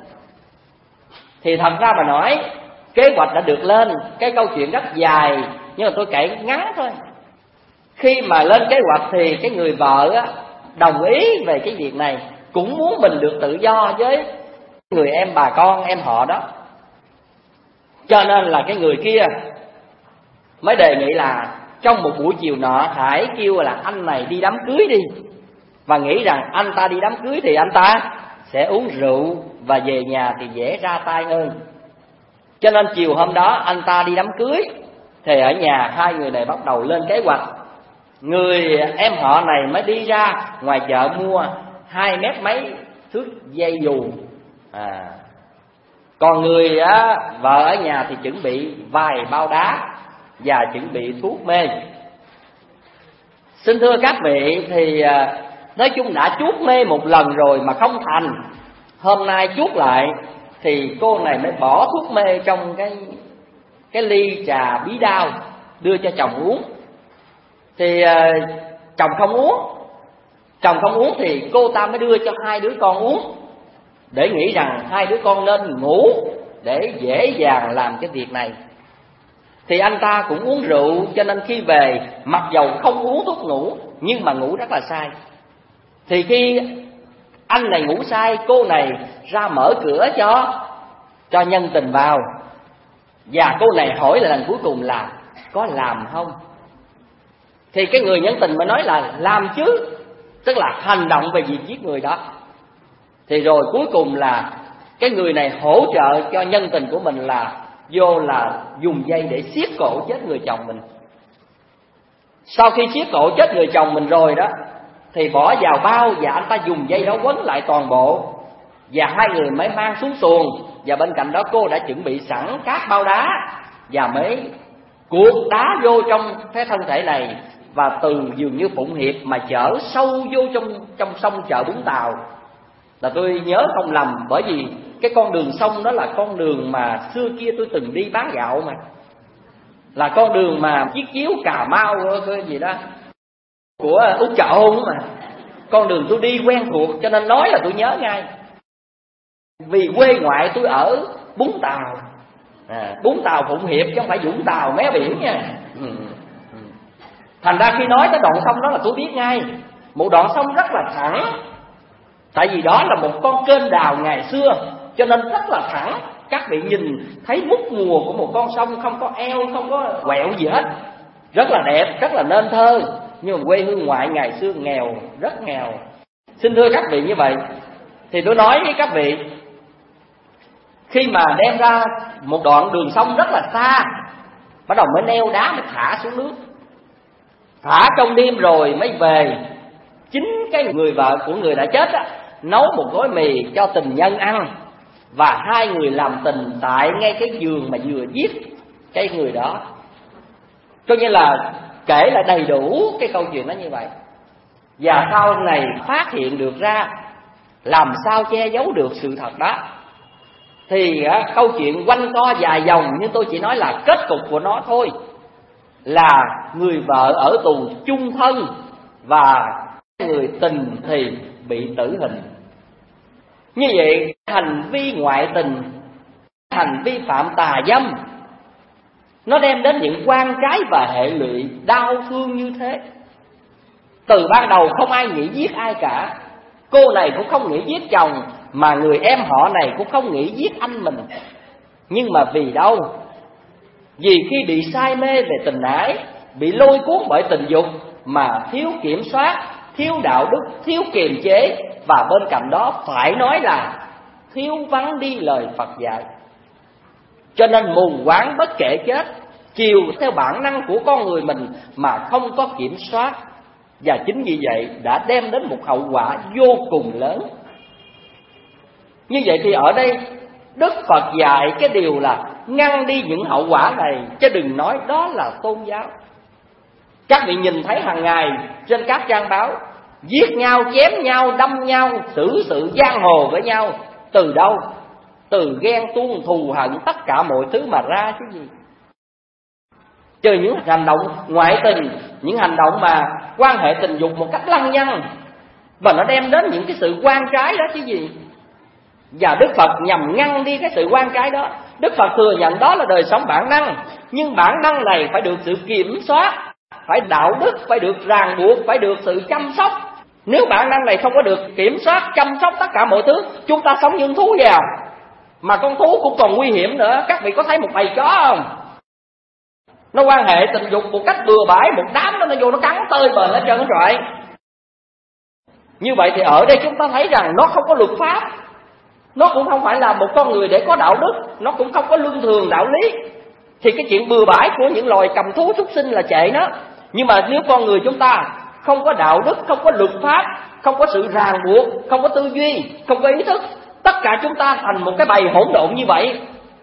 Thì thật ra mà nói kế hoạch đã được lên, cái câu chuyện rất dài nhưng mà tôi kể ngắn thôi. Khi mà lên kế hoạch thì cái người vợ á, đồng ý về cái việc này, cũng muốn mình được tự do với người em bà con em họ đó. Cho nên là cái người kia mới đề nghị là trong một buổi chiều nọ hãy kêu là anh này đi đám cưới đi, và nghĩ rằng anh ta đi đám cưới thì anh ta sẽ uống rượu và về nhà thì dễ ra tay hơn. Cho nên chiều hôm đó anh ta đi đám cưới thì ở nhà hai người này bắt đầu lên kế hoạch. Người em họ này mới đi ra ngoài chợ mua hai mét mấy thước dây dù, à. Còn người á, vợ ở nhà thì chuẩn bị vài bao đá và chuẩn bị thuốc mê. Xin thưa các vị, thì nói chung đã chuốt mê một lần rồi mà không thành. Hôm nay chuốt lại thì cô này mới bỏ thuốc mê trong cái cái ly trà bí đao đưa cho chồng uống. Thì uh, chồng không uống, chồng không uống thì cô ta mới đưa cho hai đứa con uống, để nghĩ rằng hai đứa con nên ngủ để dễ dàng làm cái việc này. Thì anh ta cũng uống rượu, cho nên khi về mặc dầu không uống thuốc ngủ nhưng mà ngủ rất là say. Thì khi anh này ngủ say, cô này ra mở cửa cho cho nhân tình vào, và cô này hỏi là lần cuối cùng là có làm không. Thì cái người nhân tình mới nói là làm chứ, tức là hành động về việc giết người đó. Thì rồi cuối cùng là cái người này hỗ trợ cho nhân tình của mình là vô là dùng dây để siết cổ chết người chồng mình. Sau khi siết cổ chết người chồng mình rồi đó thì bỏ vào bao, và anh ta dùng dây đó quấn lại toàn bộ, và hai người mới mang xuống xuồng. Và bên cạnh đó cô đã chuẩn bị sẵn các bao đá, và mới cuột đá vô trong cái thân thể này, và từ dường như Phụng Hiệp mà chở sâu vô trong trong sông chợ Vũng Tàu. Là tôi nhớ không lầm, bởi vì cái con đường sông đó là con đường mà xưa kia tôi từng đi bán gạo, mà là con đường mà chiếc chiếu Cà Mau cái gì đó của Úc Chợ mà. Con đường tôi đi quen thuộc cho nên nói là tôi nhớ ngay. Vì quê ngoại tôi ở Vũng Tàu, à, Vũng Tàu Phụng Hiệp chứ không phải Vũng Tàu mé biển nha. ừ. Ừ. Thành ra khi nói tới đoạn sông đó là tôi biết ngay. Một đoạn sông rất là thẳng, tại vì đó là một con kênh đào ngày xưa, cho nên rất là thẳng. Các vị nhìn thấy mút mùa của một con sông không có eo, không có quẹo gì hết, rất là đẹp, rất là nên thơ. Nhưng mà quê hương ngoại ngày xưa nghèo, rất nghèo. Xin thưa các vị như vậy, thì tôi nói với các vị, khi mà đem ra một đoạn đường sông rất là xa, bắt đầu mới neo đá mới thả xuống nước, thả trong đêm rồi mới về. Chính cái người vợ của người đã chết á, nấu một gói mì cho tình nhân ăn, và hai người làm tình tại ngay cái giường mà vừa giết cái người đó. Cho nên là kể lại đầy đủ cái câu chuyện đó như vậy. Và sau này phát hiện được ra, làm sao che giấu được sự thật đó. Thì á, câu chuyện quanh co dài dòng, nhưng tôi chỉ nói là kết cục của nó thôi, là người vợ ở tù chung thân và người tình thì bị tử hình. Như vậy hành vi ngoại tình, hành vi phạm tà dâm, nó đem đến những quan trái và hệ lụy đau thương như thế. Từ ban đầu không ai nghĩ giết ai cả. Cô này cũng không nghĩ giết chồng, mà người em họ này cũng không nghĩ giết anh mình. Nhưng mà vì đâu? Vì khi bị say mê về tình ái, bị lôi cuốn bởi tình dục mà thiếu kiểm soát, thiếu đạo đức, thiếu kiềm chế, và bên cạnh đó phải nói là thiếu vắng đi lời Phật dạy. Cho nên mù quáng bất kể chết, chiều theo bản năng của con người mình mà không có kiểm soát. Và chính vì vậy đã đem đến một hậu quả vô cùng lớn. Như vậy thì ở đây Đức Phật dạy cái điều là ngăn đi những hậu quả này, chứ đừng nói đó là tôn giáo. Các vị nhìn thấy hàng ngày trên các trang báo giết nhau, chém nhau, đâm nhau, xử sự giang hồ với nhau. Từ đâu? Từ ghen tuông, thù hận, tất cả mọi thứ mà ra chứ gì. Trừ những hành động ngoại tình, những hành động mà quan hệ tình dục một cách lăng nhăng, và nó đem đến những cái sự quan trái đó chứ gì. Và Đức Phật nhằm ngăn đi cái sự quan trái đó. Đức Phật thừa nhận đó là đời sống bản năng, nhưng bản năng này phải được sự kiểm soát, phải đạo đức, phải được ràng buộc, phải được sự chăm sóc. Nếu bản năng này không có được kiểm soát, chăm sóc tất cả mọi thứ, chúng ta sống như thú vào. Mà con thú cũng còn nguy hiểm nữa. Các vị có thấy một bầy chó không? Nó quan hệ tình dục một cách bừa bãi, một đám đó nó vô nó cắn tơi bời hết trơn rồi. Như vậy thì ở đây chúng ta thấy rằng nó không có luật pháp, nó cũng không phải là một con người để có đạo đức, nó cũng không có luân thường đạo lý. Thì cái chuyện bừa bãi của những loài cầm thú súc sinh là trệ nó. Nhưng mà nếu con người chúng ta không có đạo đức, không có luật pháp, không có sự ràng buộc, không có tư duy, không có ý thức, tất cả chúng ta thành một cái bầy hỗn độn như vậy.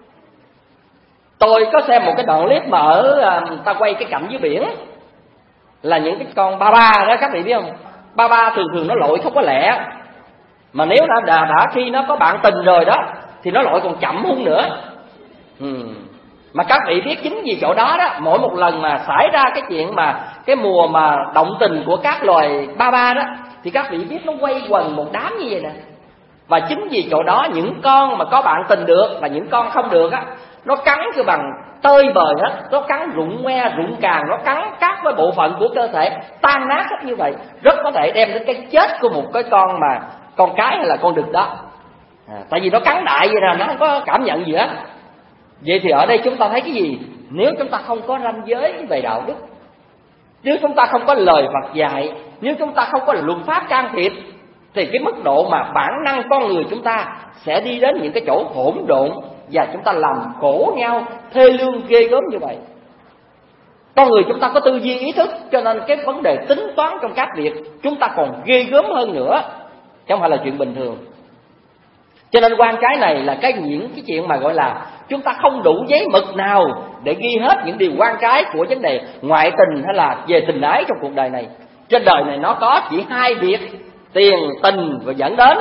Tôi có xem một cái đoạn clip mà ở ta quay cái cảnh dưới biển, là những cái con ba ba đó, các vị biết không? Ba ba thường thường nó lội không có lẹ, mà nếu đã, đã, đã khi nó có bạn tình rồi đó thì nó lội còn chậm hơn nữa. ừ. Mà các vị biết chính vì chỗ đó đó, mỗi một lần mà xảy ra cái chuyện mà cái mùa mà động tình của các loài ba ba đó, thì các vị biết nó quay quần một đám như vậy nè. Và chính vì chỗ đó những con mà có bạn tình được và những con không được á, nó cắn cho bằng tơi bời hết, nó cắn rụng ngoe rụng càng, nó cắn các cái bộ phận của cơ thể tan nát hết như vậy, rất có thể đem đến cái chết của một cái con mà con cái hay là con đực đó. À, tại vì nó cắn đại vậy nè, nó không có cảm nhận gì hết. Vậy thì ở đây chúng ta thấy cái gì? Nếu chúng ta không có ranh giới về đạo đức, nếu chúng ta không có lời Phật dạy, nếu chúng ta không có luật pháp can thiệp, thì cái mức độ mà bản năng con người chúng ta sẽ đi đến những cái chỗ hỗn độn, và chúng ta làm khổ nhau thê lương ghê gớm như vậy. Con người chúng ta có tư duy ý thức, cho nên cái vấn đề tính toán trong các việc chúng ta còn ghê gớm hơn nữa, chứ không phải là chuyện bình thường. Cho nên quan trái này là cái những cái chuyện mà gọi là chúng ta không đủ giấy mực nào để ghi hết những điều quan trái của vấn đề ngoại tình hay là về tình ái trong cuộc đời này. Trên đời này nó có chỉ hai việc: tiền, tình và dẫn đến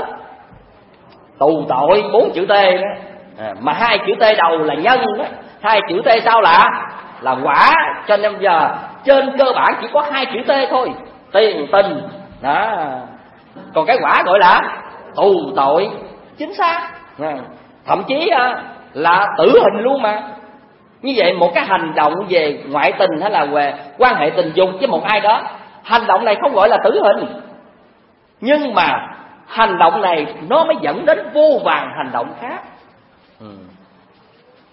tù tội, bốn chữ T đó. À, mà hai chữ T đầu là nhân đó, hai chữ T sau là là quả. Cho nên giờ trên cơ bản chỉ có hai chữ T thôi: tiền, tình đó. Còn cái quả gọi là tù tội, chính xác. À, thậm chí à, là tử hình luôn mà. Như vậy một cái hành động về ngoại tình hay là về quan hệ tình dục với một ai đó, hành động này không gọi là tử hình, nhưng mà hành động này nó mới dẫn đến vô vàn hành động khác. ừ.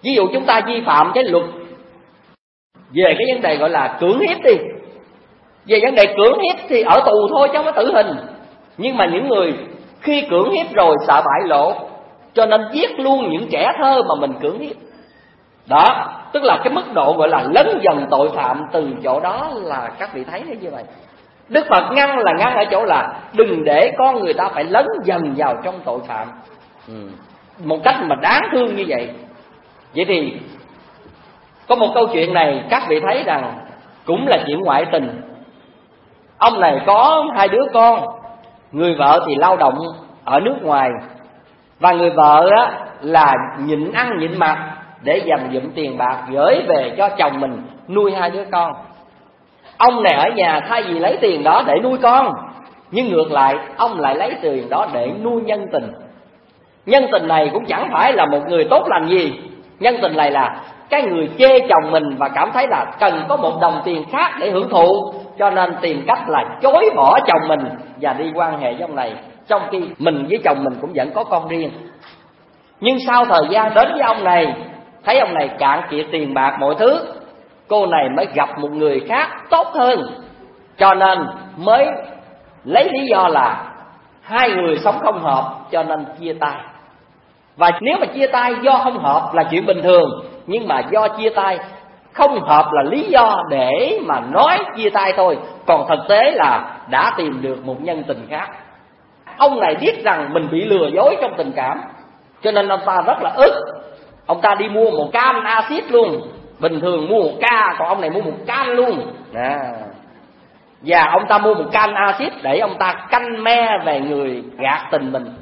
Ví dụ chúng ta vi phạm cái luật về cái vấn đề gọi là cưỡng hiếp đi, về vấn đề cưỡng hiếp thì ở tù thôi chứ không có tử hình. Nhưng mà những người khi cưỡng hiếp rồi sợ bại lộ, cho nên giết luôn những trẻ thơ mà mình cưỡng hiếp. Đó, tức là cái mức độ gọi là lớn dần tội phạm từ chỗ đó là các vị thấy như vậy. Đức Phật ngăn là ngăn ở chỗ là đừng để con người ta phải lớn dần vào trong tội phạm, ừ. một cách mà đáng thương như vậy. Vậy thì có một câu chuyện này các vị thấy rằng cũng là chuyện ngoại tình. Ông này có hai đứa con, người vợ thì lao động ở nước ngoài, và người vợ á, là nhịn ăn nhịn mặc để dành dụm tiền bạc gửi về cho chồng mình nuôi hai đứa con. Ông này ở nhà thay vì lấy tiền đó để nuôi con, nhưng ngược lại ông lại lấy tiền đó để nuôi nhân tình. Nhân tình này cũng chẳng phải là một người tốt lành gì. Nhân tình này là cái người chê chồng mình và cảm thấy là cần có một đồng tiền khác để hưởng thụ, cho nên tìm cách là chối bỏ chồng mình và đi quan hệ với ông này, trong khi mình với chồng mình cũng vẫn có con riêng. Nhưng sau thời gian đến với ông này, thấy ông này cạn kiệt tiền bạc mọi thứ, cô này mới gặp một người khác tốt hơn, cho nên mới lấy lý do là hai người sống không hợp cho nên chia tay. Và nếu mà chia tay do không hợp là chuyện bình thường, nhưng mà do chia tay không hợp là lý do để mà nói chia tay thôi, còn thực tế là đã tìm được một nhân tình khác. Ông này biết rằng mình bị lừa dối trong tình cảm, cho nên ông ta rất là ức. Ông ta đi mua một can axit luôn. Bình thường mua một ca, còn ông này mua một can luôn à. Và ông ta mua một can axit để ông ta canh me về người gạt tình mình.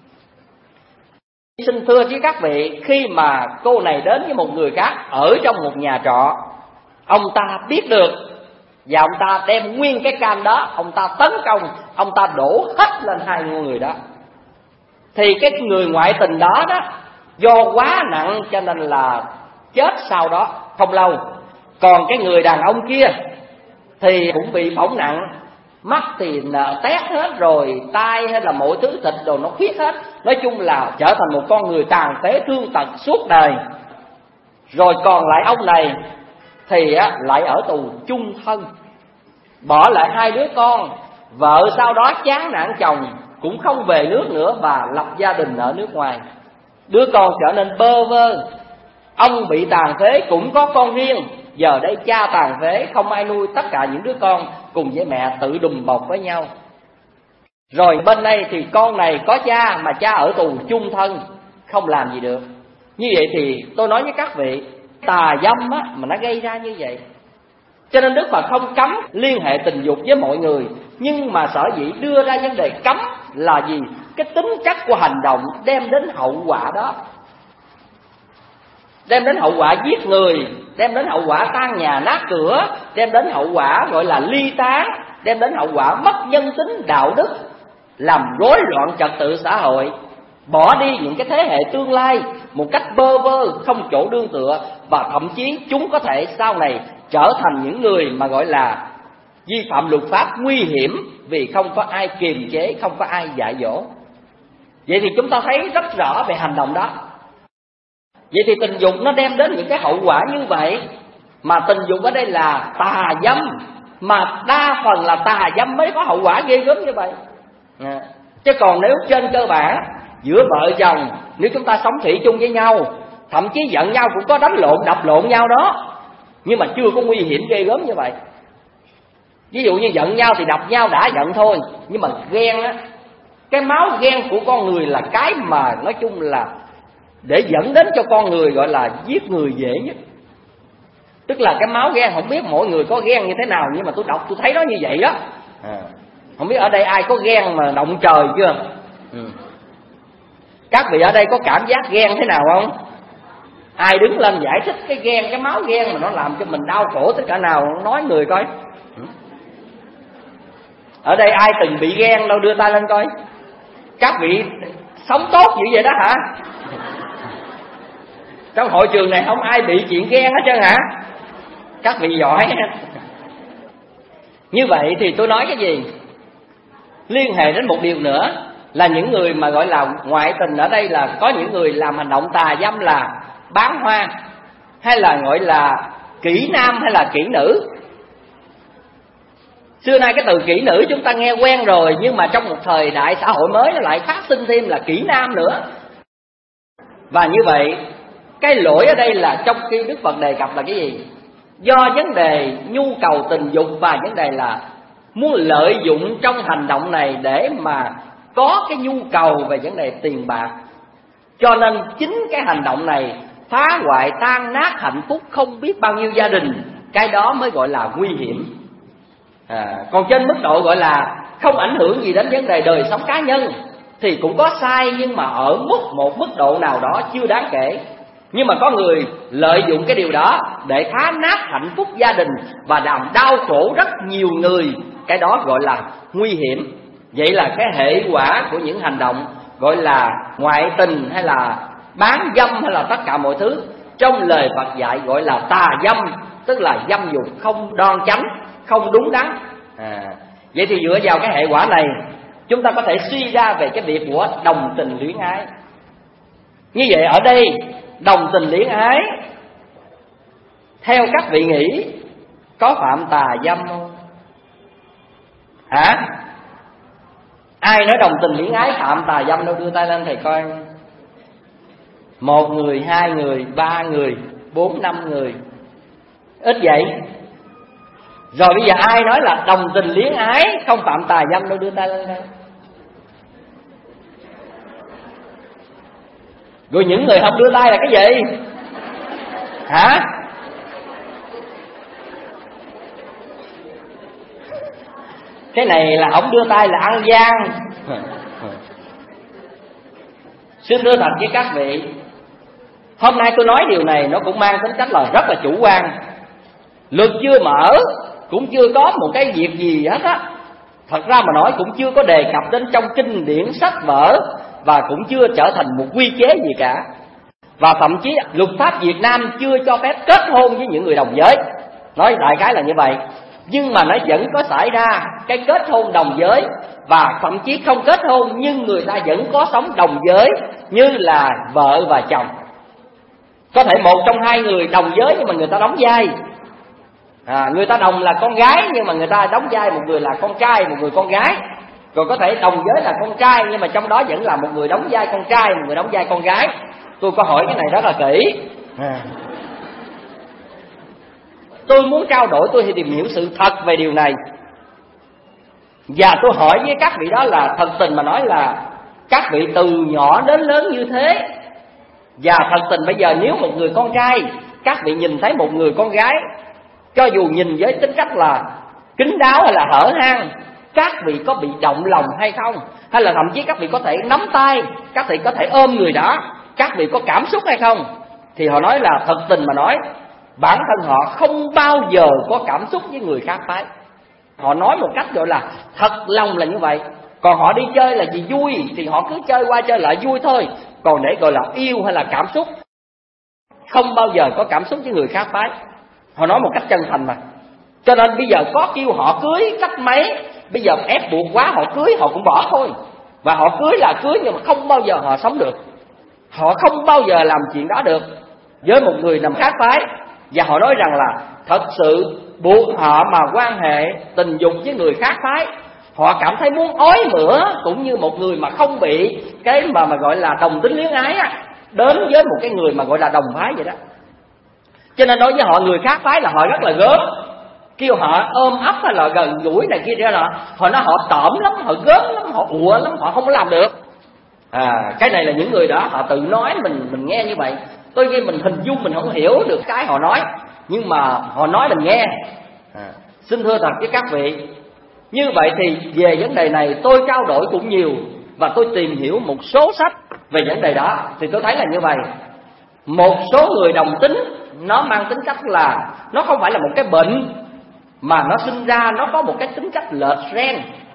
Xin thưa với các vị, khi mà cô này đến với một người khác ở trong một nhà trọ, ông ta biết được và ông ta đem nguyên cái can đó, ông ta tấn công, ông ta đổ hết lên hai người đó. Thì cái người ngoại tình đó đó, do quá nặng cho nên là chết sau đó không lâu. Còn cái người đàn ông kia thì cũng bị bỏng nặng, mắt thì tét hết rồi, tay hay là mọi thứ thịt đồ nó khuyết hết. Nói chung là trở thành một con người tàn phế thương tật suốt đời. Rồi còn lại ông này thì á, lại ở tù chung thân, bỏ lại hai đứa con. Vợ sau đó chán nản chồng cũng không về nước nữa và lập gia đình ở nước ngoài. Đứa con trở nên bơ vơ. Ông bị tàn phế cũng có con riêng. Giờ đây cha tàn phế không ai nuôi, tất cả những đứa con cùng với mẹ tự đùm bọc với nhau. Rồi bên đây thì con này có cha mà cha ở tù chung thân, không làm gì được. Như vậy thì tôi nói với các vị, tà dâm á, mà nó gây ra như vậy. Cho nên Đức Phật không cấm liên hệ tình dục với mọi người, nhưng mà sở dĩ đưa ra vấn đề cấm là gì? Cái tính chất của hành động đem đến hậu quả đó, đem đến hậu quả giết người, đem đến hậu quả tan nhà nát cửa, đem đến hậu quả gọi là ly tán, đem đến hậu quả mất nhân tính đạo đức, làm rối loạn trật tự xã hội, bỏ đi những cái thế hệ tương lai một cách bơ vơ, không chỗ nương tựa. Và thậm chí chúng có thể sau này trở thành những người mà gọi là vi phạm luật pháp nguy hiểm, vì không có ai kiềm chế, không có ai dạy dỗ. Vậy thì chúng ta thấy rất rõ về hành động đó. Vậy thì tình dục nó đem đến những cái hậu quả như vậy. Mà tình dục ở đây là tà dâm, mà đa phần là tà dâm mới có hậu quả ghê gớm như vậy à. Chứ còn nếu trên cơ bản giữa vợ chồng, nếu chúng ta sống thủy chung với nhau, thậm chí giận nhau cũng có đánh lộn, đập lộn nhau đó, nhưng mà chưa có nguy hiểm ghê gớm như vậy. Ví dụ như giận nhau thì đập nhau đã giận thôi, nhưng mà ghen á, cái máu ghen của con người là cái mà nói chung là để dẫn đến cho con người gọi là giết người dễ nhất. Tức là cái máu ghen, không biết mọi người có ghen như thế nào, nhưng mà tôi đọc tôi thấy nó như vậy đó à. Không biết ở đây ai có ghen mà động trời chưa? ừ. Các vị ở đây có cảm giác ghen thế nào không? Ai đứng lên giải thích cái ghen, cái máu ghen mà nó làm cho mình đau khổ tất cả nào, nói người coi. ừ. Ở đây ai từng bị ghen đâu, đưa tay lên coi. Các vị sống tốt dữ vậy đó hả? Trong hội trường này không ai bị chuyện ghen hết trơn hả? Các vị giỏi. Như vậy thì tôi nói cái gì? Liên hệ đến một điều nữa là những người mà gọi là ngoại tình ở đây là có những người làm hành động tà dâm là bán hoa, hay là gọi là kỹ nam hay là kỹ nữ. Xưa nay cái từ kỹ nữ chúng ta nghe quen rồi, nhưng mà trong một thời đại xã hội mới nó lại phát sinh thêm là kỹ nam nữa. Và như vậy, cái lỗi ở đây là trong khi Đức Phật đề cập là cái gì? Do vấn đề nhu cầu tình dục và vấn đề là muốn lợi dụng trong hành động này để mà có cái nhu cầu về vấn đề tiền bạc. Cho nên chính cái hành động này phá hoại tan nát hạnh phúc không biết bao nhiêu gia đình. Cái đó mới gọi là nguy hiểm. à, Còn trên mức độ gọi là không ảnh hưởng gì đến vấn đề đời sống cá nhân thì cũng có sai, nhưng mà ở mức một mức độ nào đó chưa đáng kể. Nhưng mà có người lợi dụng cái điều đó để phá nát hạnh phúc gia đình và làm đau khổ rất nhiều người. Cái đó gọi là nguy hiểm. Vậy là cái hệ quả của những hành động gọi là ngoại tình hay là bán dâm hay là tất cả mọi thứ, trong lời Phật dạy gọi là tà dâm, tức là dâm dục không đoan chánh, không đúng đắn. à, Vậy thì dựa vào cái hệ quả này, chúng ta có thể suy ra về cái việc của đồng tình luyến ái. Như vậy ở đây đồng tình luyến ái theo các vị nghĩ có phạm tà dâm không? Hả? Ai nói đồng tình luyến ái phạm tà dâm đâu? Đưa tay lên thầy coi. Một người, hai người, ba người, bốn, năm người. Ít vậy. Rồi bây giờ ai nói là đồng tình luyến ái không phạm tà dâm đâu? Đưa tay lên đây. Rồi những người không đưa tay là cái gì? Hả? Cái này là không đưa tay là ăn gian. Xin thưa thật với các vị, hôm nay tôi nói điều này nó cũng mang tính cách là rất là chủ quan. Luật chưa mở, cũng chưa có một cái việc gì hết á. Thật ra mà nói cũng chưa có đề cập đến trong kinh điển sách vở, và cũng chưa trở thành một quy chế gì cả. Và thậm chí luật pháp Việt Nam chưa cho phép kết hôn với những người đồng giới. Nói đại khái là như vậy. Nhưng mà nó vẫn có xảy ra cái kết hôn đồng giới, và thậm chí không kết hôn nhưng người ta vẫn có sống đồng giới, như là vợ và chồng. Có thể một trong hai người đồng giới nhưng mà người ta đóng vai. à, Người ta đồng là con gái nhưng mà người ta đóng vai một người là con trai, một người con gái. Rồi có thể đồng giới là con trai nhưng mà trong đó vẫn là một người đóng vai con trai, một người đóng vai con gái. Tôi có hỏi cái này rất là kỹ. à. Tôi muốn trao đổi, tôi thì tìm hiểu sự thật về điều này. Và tôi hỏi với các vị đó là thật tình mà nói là các vị từ nhỏ đến lớn như thế. Và thật tình bây giờ nếu một người con trai, các vị nhìn thấy một người con gái, cho dù nhìn với tính cách là kín đáo hay là hở hang, các vị có bị động lòng hay không? Hay là thậm chí các vị có thể nắm tay, các vị có thể ôm người đó, các vị có cảm xúc hay không? Thì họ nói là thật tình mà nói, bản thân họ không bao giờ có cảm xúc với người khác phái. Họ nói một cách gọi là thật lòng là như vậy. Còn họ đi chơi là vì vui thì họ cứ chơi qua chơi lại vui thôi. Còn để gọi là yêu hay là cảm xúc, không bao giờ có cảm xúc với người khác phái. Họ nói một cách chân thành mà. Cho nên bây giờ có kêu họ cưới cách mấy, bây giờ ép buộc quá họ cưới họ cũng bỏ thôi. Và họ cưới là cưới nhưng mà không bao giờ họ sống được. Họ không bao giờ làm chuyện đó được với một người nằm khác phái. Và họ nói rằng là thật sự buộc họ mà quan hệ tình dục với người khác phái, họ cảm thấy muốn ói mửa, cũng như một người mà không bị cái mà mà gọi là đồng tính luyến ái á, đến với một cái người mà gọi là đồng phái vậy đó. Cho nên đối với họ, người khác phái là họ rất là gớm. Kêu họ ôm ấp hay là gần gũi này kia ra, họ nói họ tởm lắm, họ gớm lắm, họ ụa lắm, họ không có làm được. À, cái này là những người đó họ tự nói, mình mình nghe như vậy. Tôi khi mình hình dung mình không hiểu được cái họ nói, nhưng mà họ nói mình nghe. à, Xin thưa thật với các vị, như vậy thì về vấn đề này tôi trao đổi cũng nhiều, và tôi tìm hiểu một số sách về vấn đề đó. Thì tôi thấy là như vậy. Một số người đồng tính nó mang tính cách là nó không phải là một cái bệnh, mà nó sinh ra nó có một cái tính cách lệch gen.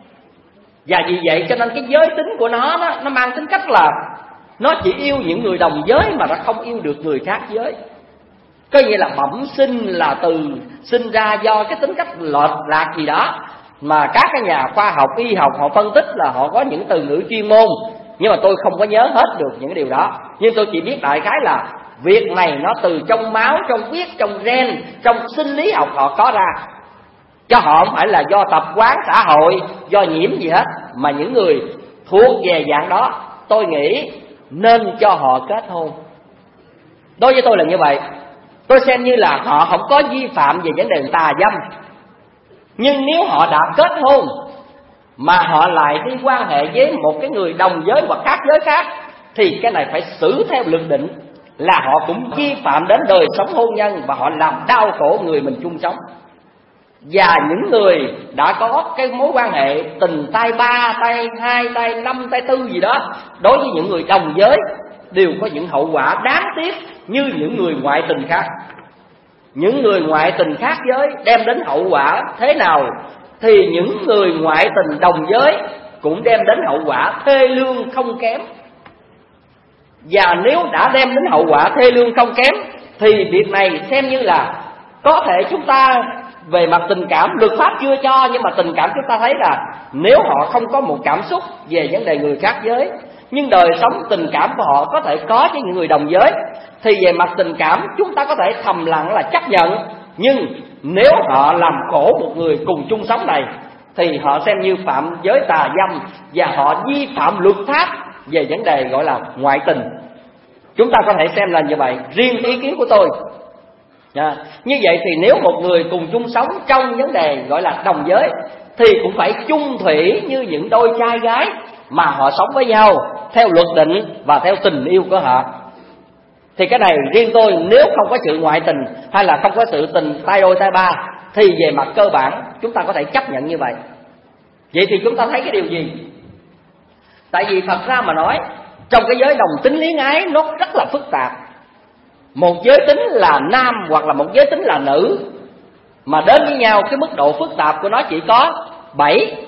Và vì vậy cho nên cái giới tính của nó nó, nó mang tính cách là nó chỉ yêu những người đồng giới mà nó không yêu được người khác giới. Có nghĩa là bẩm sinh là từ sinh ra do cái tính cách lệch lạc gì đó, mà các cái nhà khoa học y học họ phân tích là họ có những từ ngữ chuyên môn, nhưng mà tôi không có nhớ hết được những cái điều đó. Nhưng tôi chỉ biết đại khái là việc này nó từ trong máu, trong huyết, trong gen, trong sinh lý học họ có ra, cho họ không phải là do tập quán xã hội, do nhiễm gì hết. Mà những người thuộc về dạng đó, tôi nghĩ nên cho họ kết hôn. Đối với tôi là như vậy. Tôi xem như là họ không có vi phạm về vấn đề tà dâm. Nhưng nếu họ đã kết hôn mà họ lại đi quan hệ với một cái người đồng giới hoặc khác giới khác, thì cái này phải xử theo luật định, là họ cũng vi phạm đến đời sống hôn nhân, và họ làm đau khổ người mình chung sống. Và những người đã có cái mối quan hệ tình tay ba, tay hai, tay năm, tay tư gì đó, đối với những người đồng giới đều có những hậu quả đáng tiếc như những người ngoại tình khác. Những người ngoại tình khác giới đem đến hậu quả thế nào, thì những người ngoại tình đồng giới cũng đem đến hậu quả thê lương không kém. Và nếu đã đem đến hậu quả thê lương không kém, thì việc này xem như là có thể chúng ta về mặt tình cảm, luật pháp chưa cho, nhưng mà tình cảm chúng ta thấy là nếu họ không có một cảm xúc về vấn đề người khác giới, nhưng đời sống tình cảm của họ có thể có với những người đồng giới, thì về mặt tình cảm chúng ta có thể thầm lặng là chấp nhận. Nhưng nếu họ làm khổ một người cùng chung sống này, thì họ xem như phạm giới tà dâm, và họ vi phạm luật pháp về vấn đề gọi là ngoại tình. Chúng ta có thể xem là như vậy, riêng ý kiến của tôi. À, như vậy thì nếu một người cùng chung sống trong vấn đề gọi là đồng giới, thì cũng phải chung thủy như những đôi trai gái mà họ sống với nhau theo luật định và theo tình yêu của họ. Thì cái này riêng tôi, nếu không có sự ngoại tình hay là không có sự tình tay đôi tay ba, thì về mặt cơ bản chúng ta có thể chấp nhận như vậy. Vậy thì chúng ta thấy cái điều gì? Tại vì thật ra mà nói, trong cái giới đồng tính luyến ái nó rất là phức tạp. Một giới tính là nam hoặc là một giới tính là nữ mà đến với nhau, cái mức độ phức tạp của nó chỉ có bảy.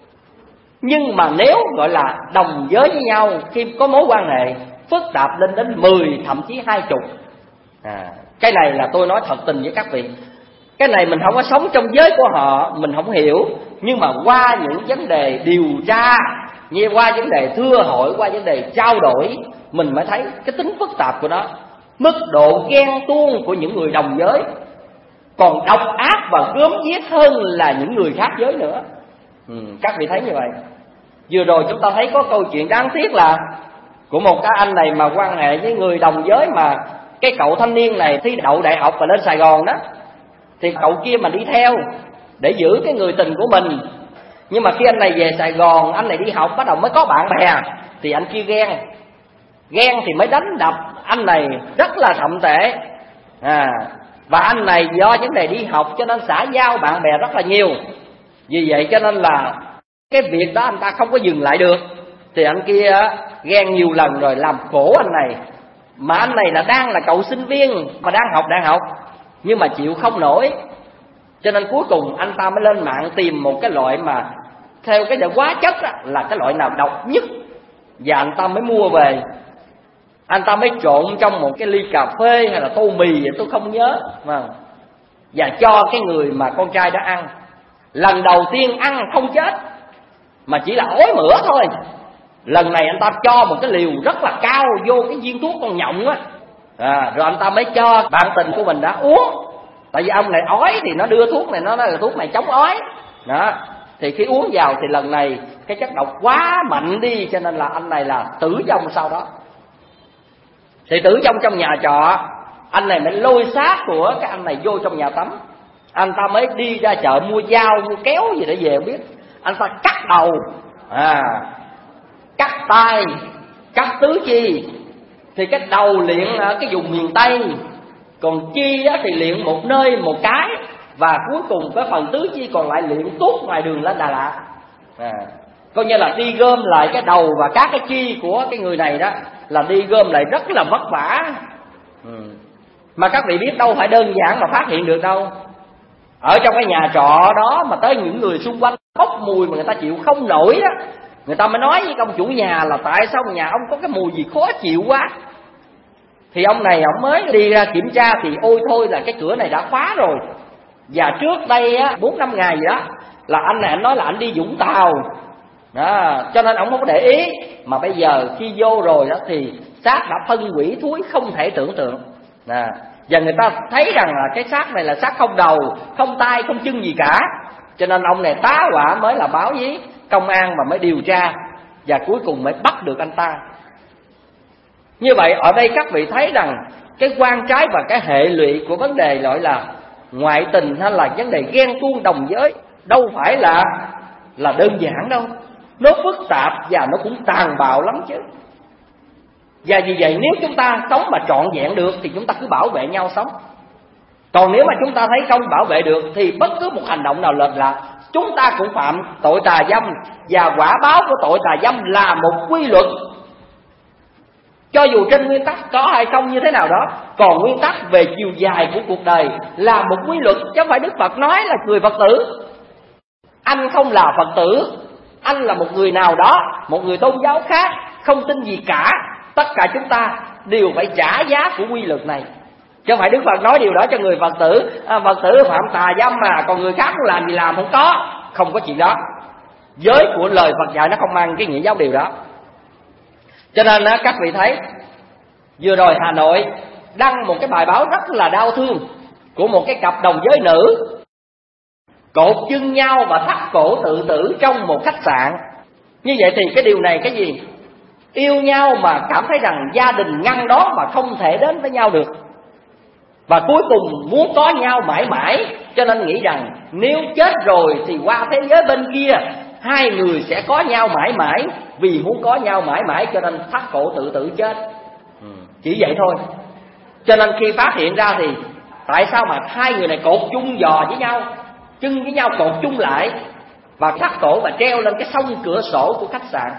Nhưng mà nếu gọi là đồng giới với nhau, khi có mối quan hệ phức tạp lên đến mười, thậm chí hai chục. à, Cái này là tôi nói thật tình với các vị. Cái này mình không có sống trong giới của họ, mình không hiểu. Nhưng mà qua những vấn đề điều tra, như qua vấn đề thưa hỏi, qua vấn đề trao đổi, mình mới thấy cái tính phức tạp của nó. Mức độ ghen tuông của những người đồng giới còn độc ác và gớm ghiếc hơn là những người khác giới nữa. ừ, Các vị thấy như vậy. Vừa rồi chúng ta thấy có câu chuyện đáng tiếc là của một cái anh này mà quan hệ với người đồng giới, mà cái cậu thanh niên này thi đậu đại học và lên Sài Gòn đó, thì cậu kia mà đi theo để giữ cái người tình của mình. Nhưng mà khi anh này về Sài Gòn, anh này đi học bắt đầu mới có bạn bè, thì anh kia ghen. Ghen thì mới đánh đập anh này rất là thậm tệ. à, Và anh này do vấn đề đi học cho nên xã giao bạn bè rất là nhiều. Vì vậy cho nên là cái việc đó anh ta không có dừng lại được. Thì anh kia ghen nhiều lần rồi làm khổ anh này. Mà anh này là đang là cậu sinh viên mà đang học đại học, nhưng mà chịu không nổi. Cho nên cuối cùng anh ta mới lên mạng tìm một cái loại mà theo cái hóa chất đó, là cái loại nào độc nhất. Và anh ta mới mua về, anh ta mới trộn trong một cái ly cà phê hay là tô mì vậy tôi không nhớ mà, và cho cái người mà con trai đó ăn. Lần đầu tiên ăn không chết, mà chỉ là ói mửa thôi. Lần này anh ta cho một cái liều rất là cao vô cái viên thuốc con nhộng á. à, Rồi anh ta mới cho bạn tình của mình đã uống. Tại vì ông này ói thì nó đưa thuốc này, nó nói là thuốc này chống ói đó. Thì khi uống vào thì lần này cái chất độc quá mạnh đi, cho nên là anh này là tử vong sau đó. Thì tử vong trong nhà trọ, anh này mới lôi xác của cái anh này vô trong nhà tắm. Anh ta mới đi ra chợ mua dao, mua kéo gì để về không biết. Anh ta cắt đầu, à, cắt tay, cắt tứ chi. Thì cái đầu luyện ở cái vùng miền Tây, còn chi thì luyện một nơi một cái. Và cuối cùng cái phần tứ chi còn lại luyện tuốt ngoài đường lên Đà Lạt. à, Coi như là đi gom lại cái đầu và các cái chi của cái người này đó, là đi gom lại rất là vất vả. ừ. Mà các vị biết đâu phải đơn giản mà phát hiện được đâu. Ở trong cái nhà trọ đó mà tới những người xung quanh bốc mùi mà người ta chịu không nổi đó, người ta mới nói với ông chủ nhà là tại sao nhà ông có cái mùi gì khó chịu quá. Thì ông này ông mới đi ra kiểm tra thì ôi thôi là cái cửa này đã khóa rồi. Và trước đây á bốn năm ngày gì đó là anh này anh nói là anh đi Vũng Tàu đó, cho nên ông không có để ý. Mà bây giờ khi vô rồi đó thì xác đã phân hủy thúi không thể tưởng tượng. À, và người ta thấy rằng là cái xác này là xác không đầu, không tay, không chân gì cả. Cho nên ông này tá hỏa mới là báo với công an mà mới điều tra, và cuối cùng mới bắt được anh ta. Như vậy ở đây các vị thấy rằng cái quan trái và cái hệ lụy của vấn đề gọi là ngoại tình hay là vấn đề ghen tuông đồng giới đâu phải là là đơn giản đâu. Nó phức tạp và nó cũng tàn bạo lắm chứ. Và vì vậy nếu chúng ta sống mà trọn vẹn được thì chúng ta cứ bảo vệ nhau sống. Còn nếu mà chúng ta thấy không bảo vệ được thì bất cứ một hành động nào lệch lạc, chúng ta cũng phạm tội tà dâm. Và quả báo của tội tà dâm là một quy luật, cho dù trên nguyên tắc có hay không như thế nào đó. Còn nguyên tắc về chiều dài của cuộc đời là một quy luật, chứ không phải Đức Phật nói là người Phật tử anh không là Phật tử, anh là một người nào đó, một người tôn giáo khác, không tin gì cả. Tất cả chúng ta đều phải trả giá của quy luật này. Chứ không phải Đức Phật nói điều đó cho người Phật tử, à, Phật tử phạm tà dâm mà còn người khác không làm gì làm, không có. Không có chuyện đó. Giới của lời Phật dạy nó không mang cái nghĩa giáo điều đó. Cho nên các vị thấy vừa rồi Hà Nội đăng một cái bài báo rất là đau thương của một cái cặp đồng giới nữ cột chân nhau và thắt cổ tự tử trong một khách sạn. Như vậy thì cái điều này cái gì? Yêu nhau mà cảm thấy rằng gia đình ngăn đó mà không thể đến với nhau được, và cuối cùng muốn có nhau mãi mãi. Cho nên nghĩ rằng nếu chết rồi thì qua thế giới bên kia hai người sẽ có nhau mãi mãi. Vì muốn có nhau mãi mãi cho nên thắt cổ tự tử chết. Chỉ vậy thôi. Cho nên khi phát hiện ra thì tại sao mà hai người này cột chung giò với nhau, chân với nhau cột chung lại, và thắt cổ và treo lên cái song cửa sổ của khách sạn.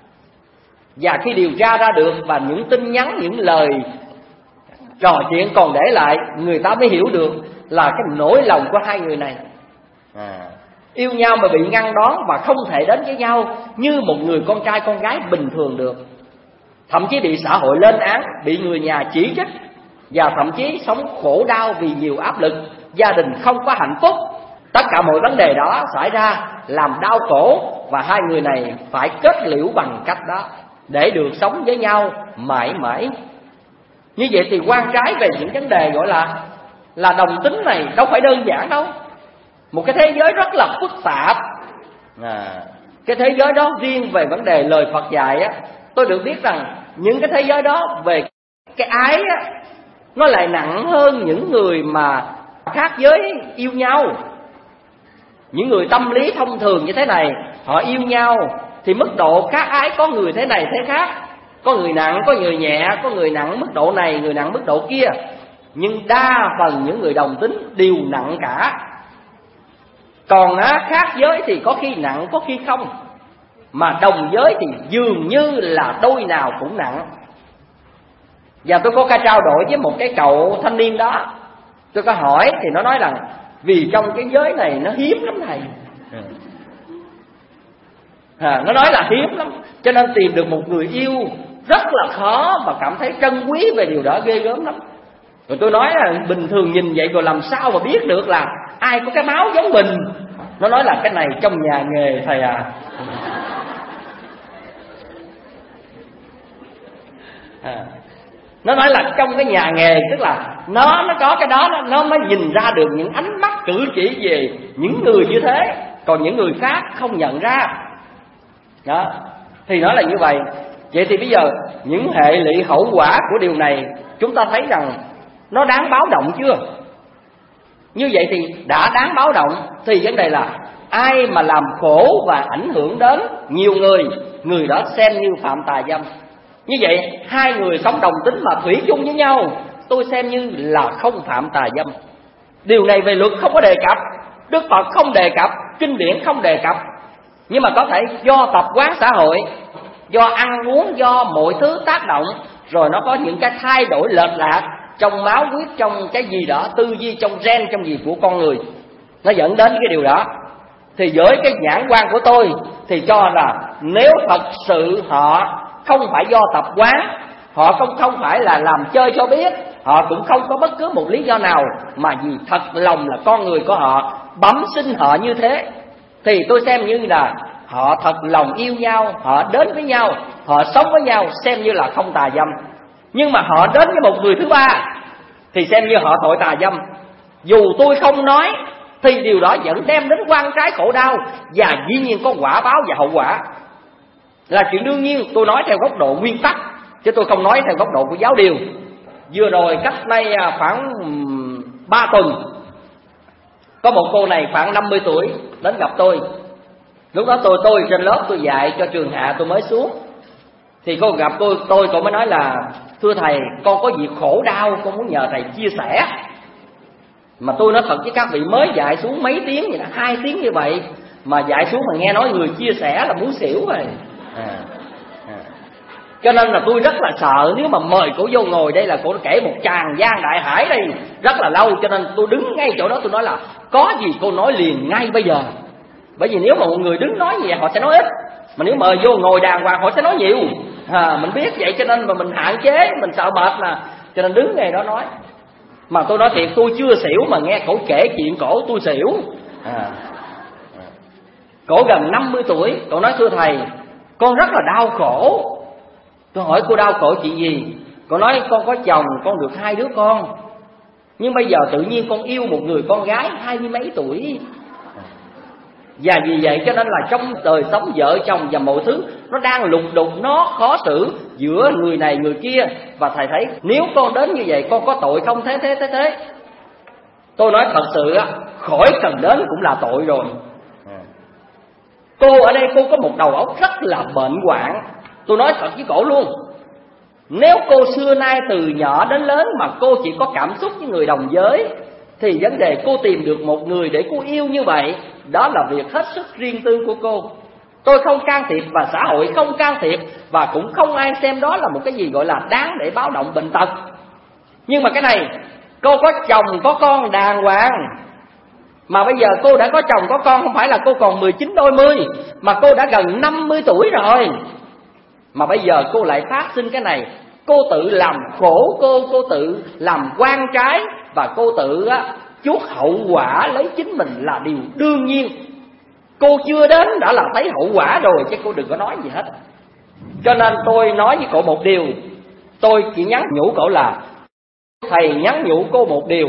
Và khi điều tra ra được và những tin nhắn, những lời trò chuyện còn để lại, người ta mới hiểu được là cái nỗi lòng của hai người này. à, Yêu nhau mà bị ngăn đón và không thể đến với nhau như một người con trai con gái bình thường được. Thậm chí bị xã hội lên án, bị người nhà chỉ trích, và thậm chí sống khổ đau vì nhiều áp lực, gia đình không có hạnh phúc. Tất cả mọi vấn đề đó xảy ra làm đau khổ, và hai người này phải kết liễu bằng cách đó để được sống với nhau mãi mãi. Như vậy thì quan trái về những vấn đề gọi là là đồng tính này đâu phải đơn giản đâu. Một cái thế giới rất là phức tạp. à, Cái thế giới đó riêng về vấn đề lời Phật dạy á, tôi được biết rằng những cái thế giới đó về cái ái á, nó lại nặng hơn những người mà khác giới yêu nhau. Những người tâm lý thông thường như thế này, họ yêu nhau thì mức độ khác ái có người thế này thế khác. Có người nặng, có người nhẹ, có người nặng mức độ này, người nặng mức độ kia. Nhưng đa phần những người đồng tính đều nặng cả. Còn á, khác giới thì có khi nặng, có khi không. Mà đồng giới thì dường như là đôi nào cũng nặng. Và tôi có cái trao đổi với một cái cậu thanh niên đó. Tôi có hỏi thì nó nói rằng vì trong cái giới này nó hiếm lắm thầy. à, Nó nói là hiếm lắm, cho nên tìm được một người yêu rất là khó, và cảm thấy trân quý về điều đó ghê gớm lắm. Rồi tôi nói là bình thường nhìn vậy rồi làm sao mà biết được là ai có cái máu giống mình. Nó nói là cái này trong nhà nghề thầy à. à Nó nói là trong cái nhà nghề, tức là nó nó có cái đó, nó mới nhìn ra được những ánh mắt cử chỉ về những người như thế, còn những người khác không nhận ra. Đó, thì nó là như vậy. Vậy thì bây giờ những hệ lụy hậu quả của điều này chúng ta thấy rằng nó đáng báo động chưa? Như vậy thì đã đáng báo động thì vấn đề là ai mà làm khổ và ảnh hưởng đến nhiều người, người đó xem như phạm tà dâm. Như vậy hai người sống đồng tính mà thủy chung với nhau, tôi xem như là không phạm tà dâm. Điều này về luật không có đề cập, Đức Phật không đề cập, kinh điển không đề cập. Nhưng mà có thể do tập quán xã hội, do ăn uống, do mọi thứ tác động, rồi nó có những cái thay đổi lệch lạc trong máu huyết, trong cái gì đó, tư duy, trong gen, trong gì của con người, nó dẫn đến cái điều đó. Thì với cái nhãn quan của tôi thì cho là nếu thật sự họ không phải do tập quán, họ không không phải là làm chơi cho biết, họ cũng không có bất cứ một lý do nào, mà vì thật lòng là con người của họ bẩm sinh họ như thế, thì tôi xem như là họ thật lòng yêu nhau, họ đến với nhau, họ sống với nhau, xem như là không tà dâm. Nhưng mà họ đến với một người thứ ba thì xem như họ tội tà dâm. Dù tôi không nói thì điều đó vẫn đem đến oan trái khổ đau, và dĩ nhiên có quả báo và hậu quả, là chuyện đương nhiên. Tôi nói theo góc độ nguyên tắc, chứ tôi không nói theo góc độ của giáo điều. Vừa rồi cách đây khoảng ba tuần, có một cô này khoảng năm mươi tuổi đến gặp tôi. Lúc đó tôi tôi trên lớp tôi dạy cho trường hạ, tôi mới xuống. Thì cô gặp tôi, tôi cô mới nói là: thưa thầy, con có việc khổ đau, con muốn nhờ thầy chia sẻ. Mà tôi nói thật với các vị, mới dạy xuống mấy tiếng vậy đó, hai tiếng như vậy mà dạy xuống mà nghe nói người chia sẻ là muốn xỉu rồi. À, à. Cho nên là tôi rất là sợ, nếu mà mời cổ vô ngồi đây là cổ kể một tràng gian đại hải đây rất là lâu. Cho nên tôi đứng ngay chỗ đó, tôi nói là có gì cô nói liền ngay bây giờ. Bởi vì nếu mà một người đứng nói như vậy họ sẽ nói ít, mà nếu mời vô ngồi đàng hoàng họ sẽ nói nhiều. À, mình biết vậy cho nên mà mình hạn chế, mình sợ mệt nè, cho nên đứng ngay đó nói. Mà tôi nói thiệt, tôi chưa xỉu mà nghe cổ kể chuyện cổ tôi xỉu. À. Cổ gần năm mươi tuổi, cổ nói: thưa thầy, con rất là đau khổ. Tôi hỏi cô đau khổ chuyện gì? Cô nói: con có chồng, con được hai đứa con, nhưng bây giờ tự nhiên con yêu một người con gái hai mươi mấy tuổi. Và vì vậy cho nên là trong đời sống vợ chồng và mọi thứ nó đang lục đục, nó khó xử giữa người này người kia. Và thầy thấy nếu con đến như vậy con có tội không? Thế thế thế thế Tôi nói thật sự á, khỏi cần đến cũng là tội rồi. Cô ở đây cô có một đầu óc rất là bệnh hoạn. Tôi nói thật với cổ luôn, nếu cô xưa nay từ nhỏ đến lớn mà cô chỉ có cảm xúc với người đồng giới, thì vấn đề cô tìm được một người để cô yêu như vậy, đó là việc hết sức riêng tư của cô. Tôi không can thiệp và xã hội không can thiệp, và cũng không ai xem đó là một cái gì gọi là đáng để báo động bệnh tật. Nhưng mà cái này, cô có chồng có con đàng hoàng, mà bây giờ cô đã có chồng có con, không phải là cô còn mười chín đôi mươi, mà cô đã gần năm mươi tuổi rồi. Mà bây giờ cô lại phát sinh cái này, cô tự làm khổ cô, cô tự làm oan trái, và cô tự á, chuốc hậu quả lấy chính mình là điều đương nhiên. Cô chưa đến đã là thấy hậu quả rồi, chứ cô đừng có nói gì hết. Cho nên tôi nói với cậu một điều, tôi chỉ nhắn nhủ cậu là: thầy nhắn nhủ cô một điều,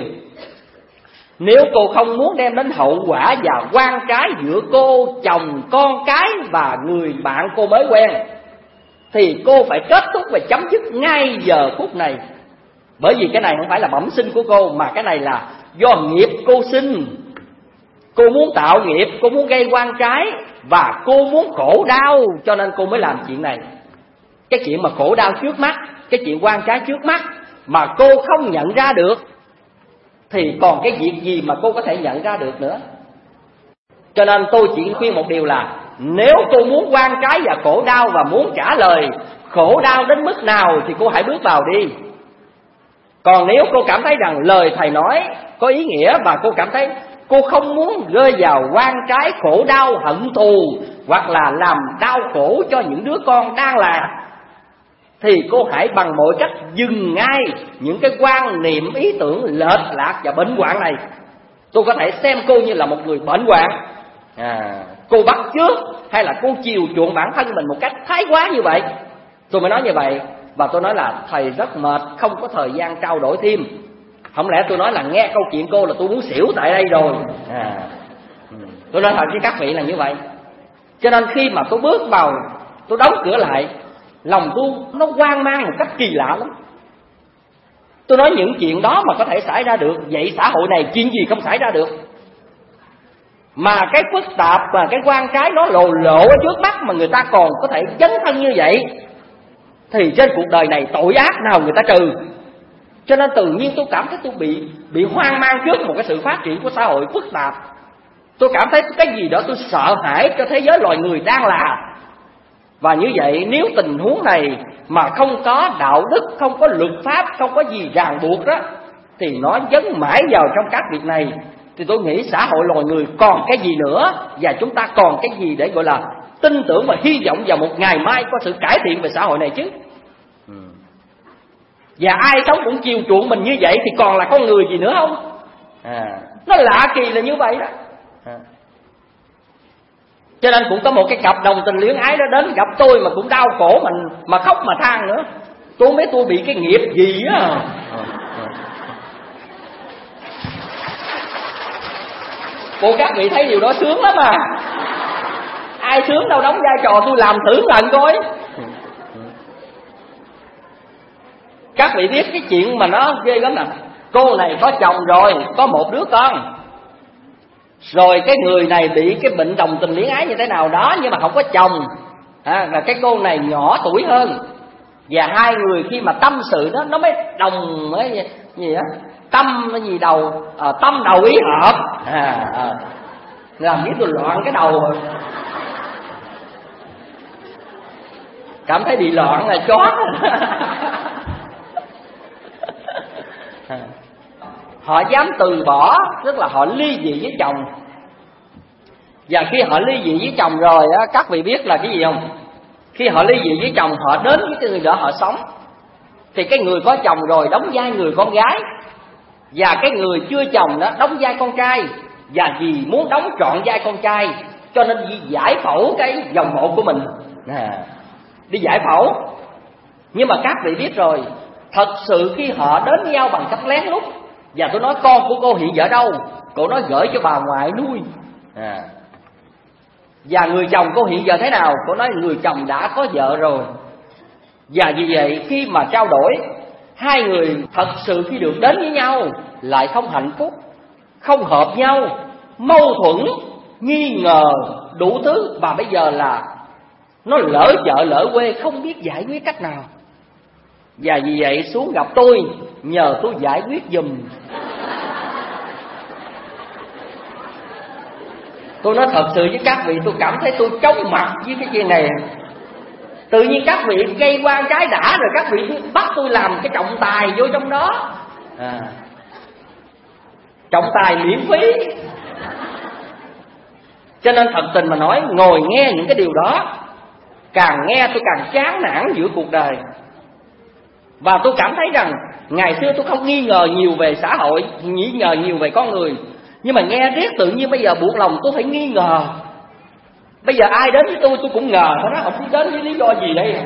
nếu cô không muốn đem đến hậu quả và oan trái giữa cô, chồng, con cái và người bạn cô mới quen, thì cô phải kết thúc và chấm dứt ngay giờ phút này. Bởi vì cái này không phải là bẩm sinh của cô, mà cái này là do nghiệp cô sinh. Cô muốn tạo nghiệp, cô muốn gây oan trái, và cô muốn khổ đau, cho nên cô mới làm chuyện này. Cái chuyện mà khổ đau trước mắt, cái chuyện oan trái trước mắt mà cô không nhận ra được, thì còn cái việc gì mà cô có thể nhận ra được nữa. Cho nên tôi chỉ khuyên một điều là, nếu cô muốn oan trái và khổ đau và muốn trả lời khổ đau đến mức nào thì cô hãy bước vào đi. Còn nếu cô cảm thấy rằng lời thầy nói có ý nghĩa, và cô cảm thấy cô không muốn rơi vào oan trái khổ đau hận thù, hoặc là làm đau khổ cho những đứa con đang là, thì cô hãy bằng mọi cách dừng ngay những cái quan niệm, ý tưởng lệch lạc và bệnh hoạn này. Tôi có thể xem cô như là một người bệnh hoạn. À, cô bắt chước hay là cô chiều chuộng bản thân mình một cách thái quá như vậy. Tôi mới nói như vậy. Và tôi nói là thầy rất mệt, không có thời gian trao đổi thêm. Không lẽ tôi nói là nghe câu chuyện cô là tôi muốn xỉu tại đây rồi. À, tôi nói thật với các vị là như vậy. Cho nên khi mà tôi bước vào, tôi đóng cửa lại, lòng tôi nó hoang mang một cách kỳ lạ lắm. Tôi nói những chuyện đó mà có thể xảy ra được, vậy xã hội này chuyện gì không xảy ra được. Mà cái phức tạp và cái oan trái nó lộ lộ ở trước mắt mà người ta còn có thể dấn thân như vậy, thì trên cuộc đời này tội ác nào người ta trừ. Cho nên tự nhiên tôi cảm thấy tôi bị bị hoang mang trước một cái sự phát triển của xã hội phức tạp. Tôi cảm thấy cái gì đó tôi sợ hãi cho thế giới loài người đang là. Và như vậy nếu tình huống này mà không có đạo đức, không có luật pháp, không có gì ràng buộc đó, thì nó dấn mãi vào trong các việc này, thì tôi nghĩ xã hội loài người còn cái gì nữa, và chúng ta còn cái gì để gọi là tin tưởng và hy vọng vào một ngày mai có sự cải thiện về xã hội này chứ. Và ai sống cũng chiều chuộng mình như vậy thì còn là con người gì nữa không? À, nó lạ kỳ là như vậy đó. À. Cho nên cũng có một cái cặp đồng tình luyến ái đó đến gặp tôi mà cũng đau khổ mình mà khóc mà than nữa. Tôi không biết tôi bị cái nghiệp gì á. Bộ các vị thấy điều đó sướng lắm à. Ai sướng đâu, đóng vai trò tôi làm thử lần coi. Các vị biết cái chuyện mà nó ghê lắm nè. Cô này có chồng rồi, có một đứa con. Rồi cái người này bị cái bệnh đồng tình luyến ái như thế nào đó, nhưng mà không có chồng à, và cái cô này nhỏ tuổi hơn. Và hai người khi mà tâm sự đó, nó mới đồng mới gì á, tâm cái gì đầu à, tâm đầu ý hợp à, à. Làm biết tôi loạn cái đầu rồi. Cảm thấy bị loạn là chót. Họ dám từ bỏ, tức là họ ly dị với chồng. Và khi họ ly dị với chồng rồi á, các vị biết là cái gì không? Khi họ ly dị với chồng, họ đến với cái người đó họ sống. Thì cái người có chồng rồi đóng vai người con gái, và cái người chưa chồng đó đóng vai con trai. Và vì muốn đóng trọn vai con trai, cho nên giải phẫu cái dòng mộ của mình à, đi giải phẫu. Nhưng mà các vị biết rồi, thật sự khi họ đến với nhau bằng cách lén lút, và tôi nói con của cô hiện giờ đâu? Cô nói gửi cho bà ngoại nuôi à. Và người chồng cô hiện giờ thế nào? Cô nói người chồng đã có vợ rồi. Và vì vậy khi mà trao đổi, hai người thật sự khi được đến với nhau lại không hạnh phúc, không hợp nhau, mâu thuẫn, nghi ngờ, đủ thứ. Và bây giờ là nó lỡ vợ lỡ quê, không biết giải quyết cách nào. Và vì vậy xuống gặp tôi, nhờ tôi giải quyết giùm. Tôi nói thật sự với các vị, tôi cảm thấy tôi chóng mặt với cái chuyện này. Tự nhiên các vị gây quan trái đã, rồi các vị bắt tôi làm cái trọng tài vô trong đó à. Trọng tài miễn phí. Cho nên thật tình mà nói, ngồi nghe những cái điều đó, càng nghe tôi càng chán nản giữa cuộc đời. Và tôi cảm thấy rằng ngày xưa tôi không nghi ngờ nhiều về xã hội, nghi ngờ nhiều về con người, nhưng mà nghe riết tự nhiên bây giờ buộc lòng tôi phải nghi ngờ. Bây giờ ai đến với tôi tôi cũng ngờ, nó nói không biết đến với lý do gì đây.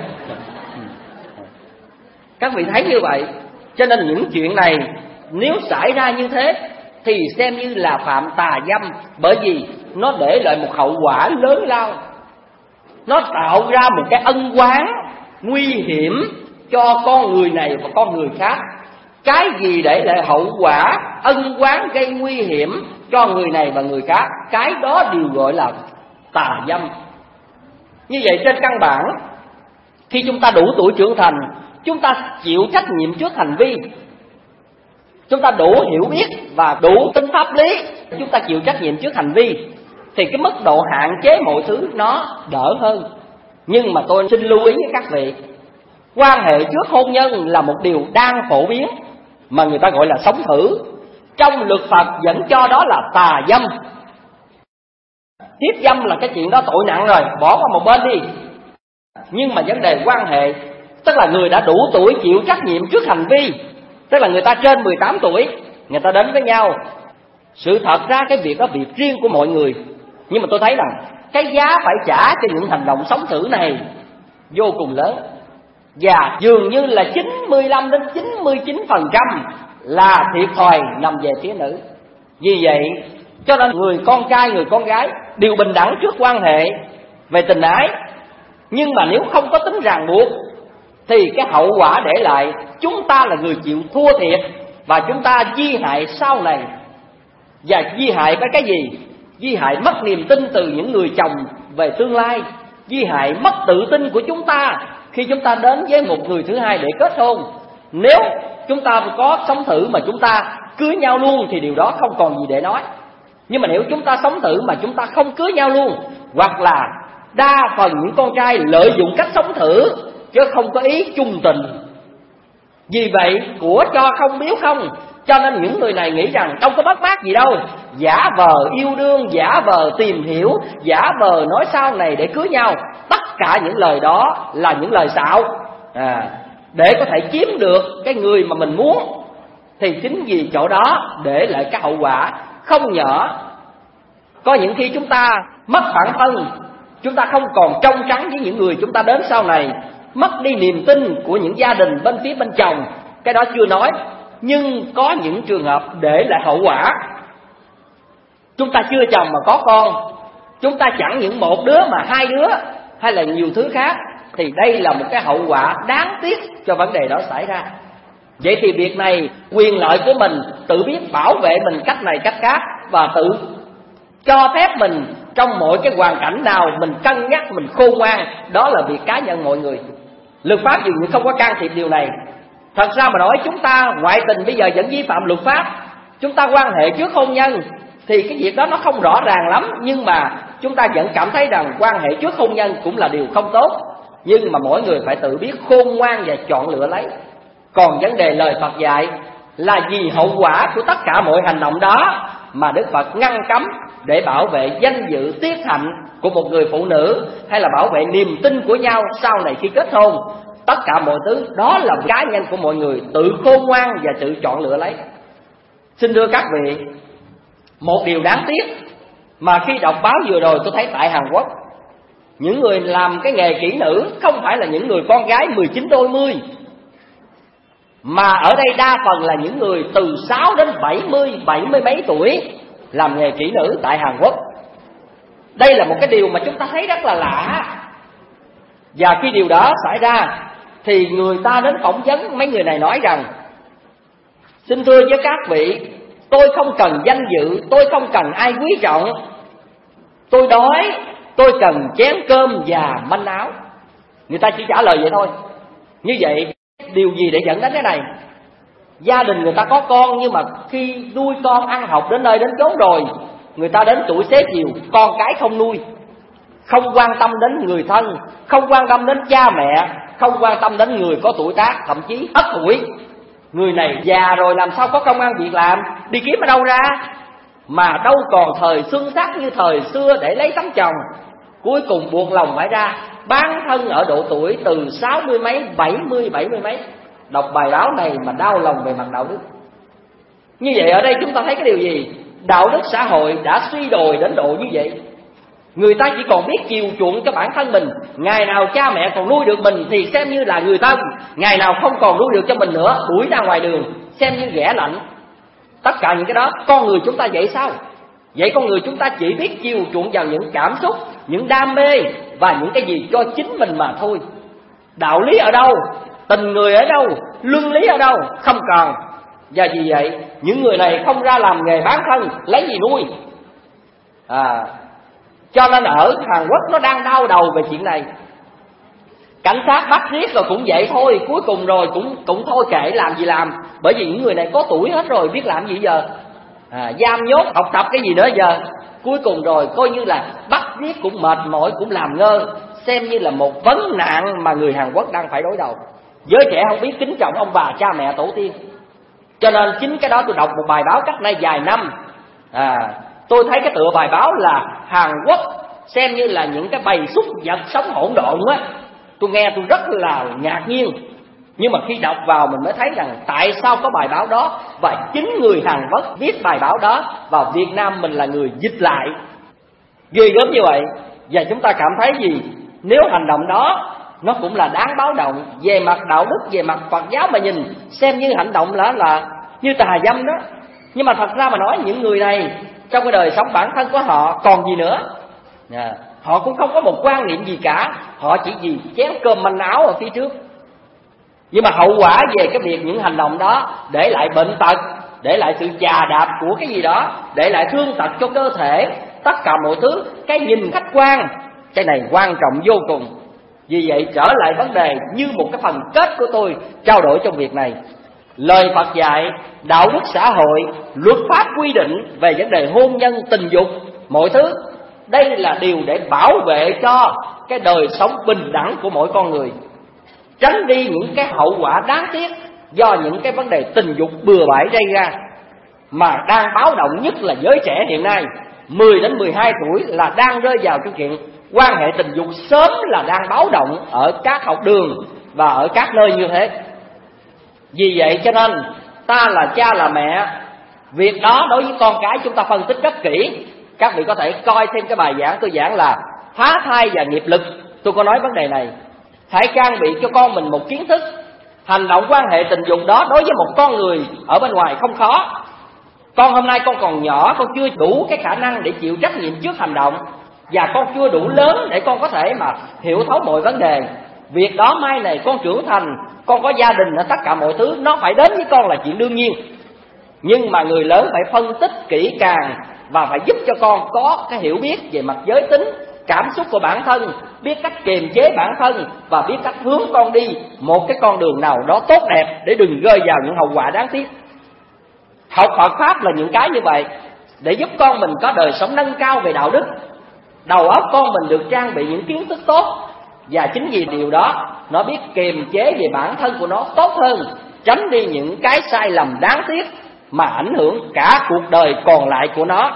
Các vị thấy như vậy. Cho nên những chuyện này nếu xảy ra như thế thì xem như là phạm tà dâm. Bởi vì nó để lại một hậu quả lớn lao, nó tạo ra một cái ân oán nguy hiểm cho con người này và con người khác. Cái gì để lại hậu quả ân oán gây nguy hiểm cho người này và người khác, cái đó đều gọi là tà dâm. Như vậy trên căn bản, khi chúng ta đủ tuổi trưởng thành, chúng ta chịu trách nhiệm trước hành vi, chúng ta đủ hiểu biết và đủ tính pháp lý, chúng ta chịu trách nhiệm trước hành vi, thì cái mức độ hạn chế mọi thứ nó đỡ hơn. Nhưng mà tôi xin lưu ý với các vị, quan hệ trước hôn nhân là một điều đang phổ biến, mà người ta gọi là sống thử. Trong luật Phật vẫn cho đó là tà dâm. Hiếp dâm là cái chuyện đó tội nặng rồi, bỏ qua một bên đi. Nhưng mà vấn đề quan hệ, tức là người đã đủ tuổi chịu trách nhiệm trước hành vi, tức là người ta trên mười tám tuổi, người ta đến với nhau. Sự thật ra cái việc đó việc riêng của mọi người, nhưng mà tôi thấy rằng cái giá phải trả cho những hành động sống thử này vô cùng lớn. Và dường như là chín mươi lăm đến chín mươi chín phần trăm là thiệt thòi nằm về phía nữ. Vì vậy cho nên người con trai, người con gái đều bình đẳng trước quan hệ về tình ái. Nhưng mà nếu không có tính ràng buộc thì cái hậu quả để lại, chúng ta là người chịu thua thiệt, và chúng ta di hại sau này. Và di hại với cái gì? Di hại mất niềm tin từ những người chồng về tương lai, di hại mất tự tin của chúng ta khi chúng ta đến với một người thứ hai để kết hôn. Nếu chúng ta có sống thử mà chúng ta cưới nhau luôn thì điều đó không còn gì để nói. Nhưng mà nếu chúng ta sống thử mà chúng ta không cưới nhau luôn, hoặc là đa phần những con trai lợi dụng cách sống thử chứ không có ý chung tình, vì vậy của cho không biếu không, cho nên những người này nghĩ rằng không có mất mát gì đâu, giả vờ yêu đương, giả vờ tìm hiểu, giả vờ nói sau này để cưới nhau. Tất cả những lời đó là những lời xạo à, để có thể chiếm được cái người mà mình muốn. Thì chính vì chỗ đó để lại cái hậu quả không nhỏ. Có những khi chúng ta mất bản thân, chúng ta không còn trong trắng với những người chúng ta đến sau này, mất đi niềm tin của những gia đình bên phía bên chồng, cái đó chưa nói. Nhưng có những trường hợp để lại hậu quả. Chúng ta chưa chồng mà có con, chúng ta chẳng những một đứa mà hai đứa hay là nhiều thứ khác, thì đây là một cái hậu quả đáng tiếc cho vấn đề đó xảy ra. Vậy thì việc này, quyền lợi của mình tự biết bảo vệ mình cách này cách khác, và tự cho phép mình trong mọi cái hoàn cảnh nào mình cân nhắc, mình khôn ngoan, đó là việc cá nhân mọi người. Luật pháp dường như không có can thiệp điều này. Thật ra mà nói, chúng ta ngoại tình bây giờ vẫn vi phạm luật pháp. Chúng ta quan hệ trước hôn nhân thì cái việc đó nó không rõ ràng lắm, nhưng mà chúng ta vẫn cảm thấy rằng quan hệ trước hôn nhân cũng là điều không tốt. Nhưng mà mỗi người phải tự biết khôn ngoan và chọn lựa lấy. Còn vấn đề lời Phật dạy là vì hậu quả của tất cả mọi hành động đó mà Đức Phật ngăn cấm, để bảo vệ danh dự tiết hạnh của một người phụ nữ, hay là bảo vệ niềm tin của nhau sau này khi kết hôn. Tất cả mọi thứ đó là cá nhân của mọi người tự khôn ngoan và tự chọn lựa lấy. Xin thưa các vị, một điều đáng tiếc mà khi đọc báo vừa rồi tôi thấy tại Hàn Quốc, những người làm cái nghề kỹ nữ không phải là những người con gái mười chín đôi mươi, mà ở đây đa phần là những người từ sáu đến bảy mươi, bảy mươi mấy tuổi làm nghề kỹ nữ tại Hàn Quốc. Đây là một cái điều mà chúng ta thấy rất là lạ. Và khi điều đó xảy ra thì người ta đến phỏng vấn mấy người này nói rằng: xin thưa với các vị, tôi không cần danh dự, tôi không cần ai quý trọng, tôi đói, tôi cần chén cơm và manh áo. Người ta chỉ trả lời vậy thôi. Như vậy điều gì để dẫn đến cái này? Gia đình người ta có con, nhưng mà khi nuôi con ăn học đến nơi đến chốn rồi, người ta đến tuổi xế chiều, con cái không nuôi, không quan tâm đến người thân, không quan tâm đến cha mẹ, không quan tâm đến người có tuổi tác, thậm chí ất tuổi. Người này già rồi làm sao có công ăn việc làm, đi kiếm ở đâu ra? Mà đâu còn thời xuân sắc như thời xưa để lấy tấm chồng. Cuối cùng buộc lòng phải ra bán thân ở độ tuổi từ sáu mươi mấy, bảy mươi, bảy mươi mấy. Đọc bài báo này mà đau lòng về mặt đạo đức. Như vậy ở đây chúng ta thấy cái điều gì? Đạo đức xã hội đã suy đồi đến độ như vậy. Người ta chỉ còn biết chiều chuộng cho bản thân mình. Ngày nào cha mẹ còn nuôi được mình thì xem như là người thân, ngày nào không còn nuôi được cho mình nữa, đuổi ra ngoài đường xem như ghẻ lạnh. Tất cả những cái đó con người chúng ta vậy sao? Vậy con người chúng ta chỉ biết chiều chuộng vào những cảm xúc, những đam mê và những cái gì cho chính mình mà thôi. Đạo lý ở đâu? Tình người ở đâu? Luân lý ở đâu? Không còn. Và vì vậy những người này không ra làm nghề bán thân, lấy gì nuôi? À, cho nên ở Hàn Quốc nó đang đau đầu về chuyện này. Cảnh sát bắt giết rồi cũng vậy thôi, cuối cùng rồi cũng cũng thôi kệ, làm gì làm. Bởi vì những người này có tuổi hết rồi, biết làm gì giờ? À, giam nhốt, học tập cái gì nữa giờ? Cuối cùng rồi coi như là bắt giết cũng mệt mỏi, cũng làm ngơ, xem như là một vấn nạn mà người Hàn Quốc đang phải đối đầu. Giới trẻ không biết kính trọng ông bà cha mẹ tổ tiên. Cho nên chính cái đó tôi đọc một bài báo cách nay vài năm, à, tôi thấy cái tựa bài báo là Hàn Quốc xem như là những cái bầy súc vật sống hỗn độn á. Tôi nghe tôi rất là ngạc nhiên. Nhưng mà khi đọc vào mình mới thấy rằng tại sao có bài báo đó, và chính người Hàn Quốc viết bài báo đó, và Việt Nam mình là người dịch lại. Ghê gớm như vậy. Và chúng ta cảm thấy gì? Nếu hành động đó nó cũng là đáng báo động. Về mặt đạo đức, về mặt Phật giáo mà nhìn, xem như hành động là, là như tà dâm đó. Nhưng mà thật ra mà nói, những người này trong cái đời sống bản thân của họ còn gì nữa? Yeah. Họ cũng không có một quan niệm gì cả. Họ chỉ vì chén cơm manh áo ở phía trước. Nhưng mà hậu quả về cái việc những hành động đó để lại bệnh tật, để lại sự chà đạp của cái gì đó, để lại thương tật cho cơ thể, tất cả mọi thứ, cái nhìn khách quan, cái này quan trọng vô cùng. Vì vậy trở lại vấn đề như một cái phần kết của tôi trao đổi trong việc này. Lời Phật dạy, đạo đức xã hội, luật pháp quy định về vấn đề hôn nhân, tình dục, mọi thứ, đây là điều để bảo vệ cho cái đời sống bình đẳng của mỗi con người, tránh đi những cái hậu quả đáng tiếc do những cái vấn đề tình dục bừa bãi gây ra. Mà đang báo động nhất là giới trẻ hiện nay mười đến mười hai tuổi là đang rơi vào cái chuyện quan hệ tình dục sớm, là đang báo động ở các học đường và ở các nơi như thế. Vì vậy cho nên ta là cha là mẹ, việc đó đối với con cái chúng ta phân tích rất kỹ. Các vị có thể coi thêm cái bài giảng tôi giảng là phá thai và nghiệp lực. Tôi có nói vấn đề này. hãy trang bị cho con mình một kiến thức. Hành động quan hệ tình dục đó đối với một con người ở bên ngoài không khó. Con hôm nay con còn nhỏ, con chưa đủ cái khả năng để chịu trách nhiệm trước hành động, và con chưa đủ lớn để con có thể mà hiểu thấu mọi vấn đề. Việc đó mai này con trưởng thành, con có gia đình, tất cả mọi thứ nó phải đến với con là chuyện đương nhiên. Nhưng mà người lớn phải phân tích kỹ càng và phải giúp cho con có cái hiểu biết về mặt giới tính, cảm xúc của bản thân, biết cách kiềm chế bản thân và biết cách hướng con đi một cái con đường nào đó tốt đẹp để đừng rơi vào những hậu quả đáng tiếc. Học Phật Pháp là những cái như vậy để giúp con mình có đời sống nâng cao về đạo đức. Đầu óc con mình được trang bị những kiến thức tốt, và chính vì điều đó nó biết kiềm chế về bản thân của nó tốt hơn, tránh đi những cái sai lầm đáng tiếc mà ảnh hưởng cả cuộc đời còn lại của nó.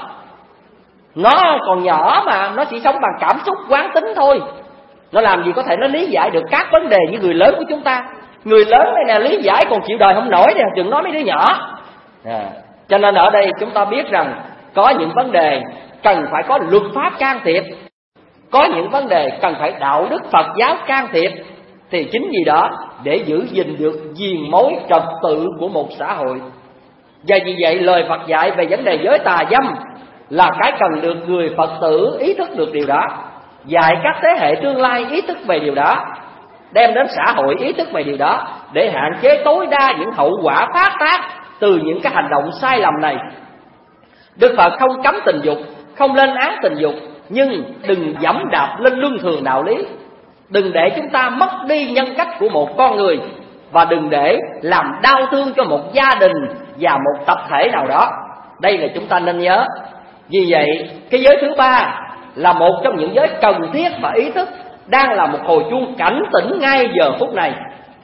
Nó còn nhỏ mà, nó chỉ sống bằng cảm xúc quán tính thôi. Nó làm gì có thể nó lý giải được các vấn đề như người lớn của chúng ta. Người lớn này nè lý giải còn chịu đời không nổi nè, chừng nói mấy đứa nhỏ. À, cho nên ở đây chúng ta biết rằng có những vấn đề cần phải có luật pháp can thiệp, có những vấn đề cần phải đạo đức Phật giáo can thiệp. Thì chính vì đó để giữ gìn được viền mối trật tự của một xã hội. Và vì vậy lời Phật dạy về vấn đề giới tà dâm là cái cần được người Phật tử ý thức được điều đó, dạy các thế hệ tương lai ý thức về điều đó, đem đến xã hội ý thức về điều đó, để hạn chế tối đa những hậu quả phát tác từ những cái hành động sai lầm này. Đức Phật không cấm tình dục, không lên án tình dục, nhưng đừng dẫm đạp lên luân thường đạo lý. Đừng để chúng ta mất đi nhân cách của một con người, và đừng để làm đau thương cho một gia đình và một tập thể nào đó. Đây là chúng ta nên nhớ. Vì vậy cái giới thứ ba là một trong những giới cần thiết và ý thức đang là một hồi chuông cảnh tỉnh ngay giờ phút này.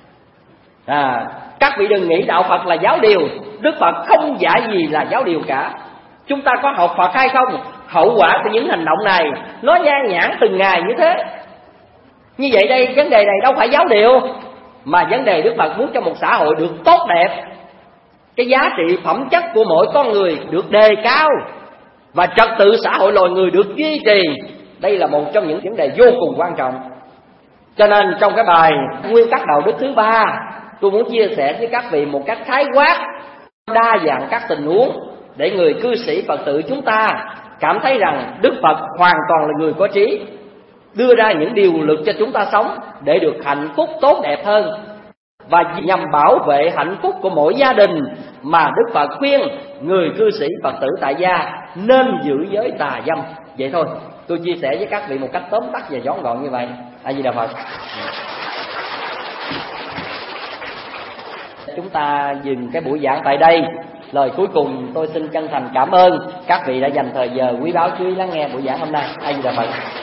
À, các vị đừng nghĩ đạo Phật là giáo điều. Đức Phật không dạy gì là giáo điều cả. Chúng ta có học Phật hay không, hậu quả của những hành động này nó nhan nhản từng ngày như thế. Như vậy đây, vấn đề này đâu phải giáo điều, mà vấn đề Đức Phật muốn cho một xã hội được tốt đẹp, cái giá trị phẩm chất của mỗi con người được đề cao, và trật tự xã hội loài người được duy trì. Đây là một trong những vấn đề vô cùng quan trọng. Cho nên trong cái bài nguyên tắc đạo đức thứ ba, tôi muốn chia sẻ với các vị một cách khái quát, đa dạng các tình huống, để người cư sĩ Phật tử chúng ta cảm thấy rằng Đức Phật hoàn toàn là người có trí, đưa ra những điều luật cho chúng ta sống để được hạnh phúc tốt đẹp hơn, và nhằm bảo vệ hạnh phúc của mỗi gia đình mà Đức Phật khuyên người cư sĩ Phật tử tại gia nên giữ giới tà dâm. Vậy thôi, tôi chia sẻ với các vị một cách tóm tắt và gọn gọn như vậy. A Di Đà Phật. Chúng ta dừng cái buổi giảng tại đây. Lời cuối cùng tôi xin chân thành cảm ơn các vị đã dành thời giờ quý báu chú ý lắng nghe buổi giảng hôm nay. A Di Đà Phật.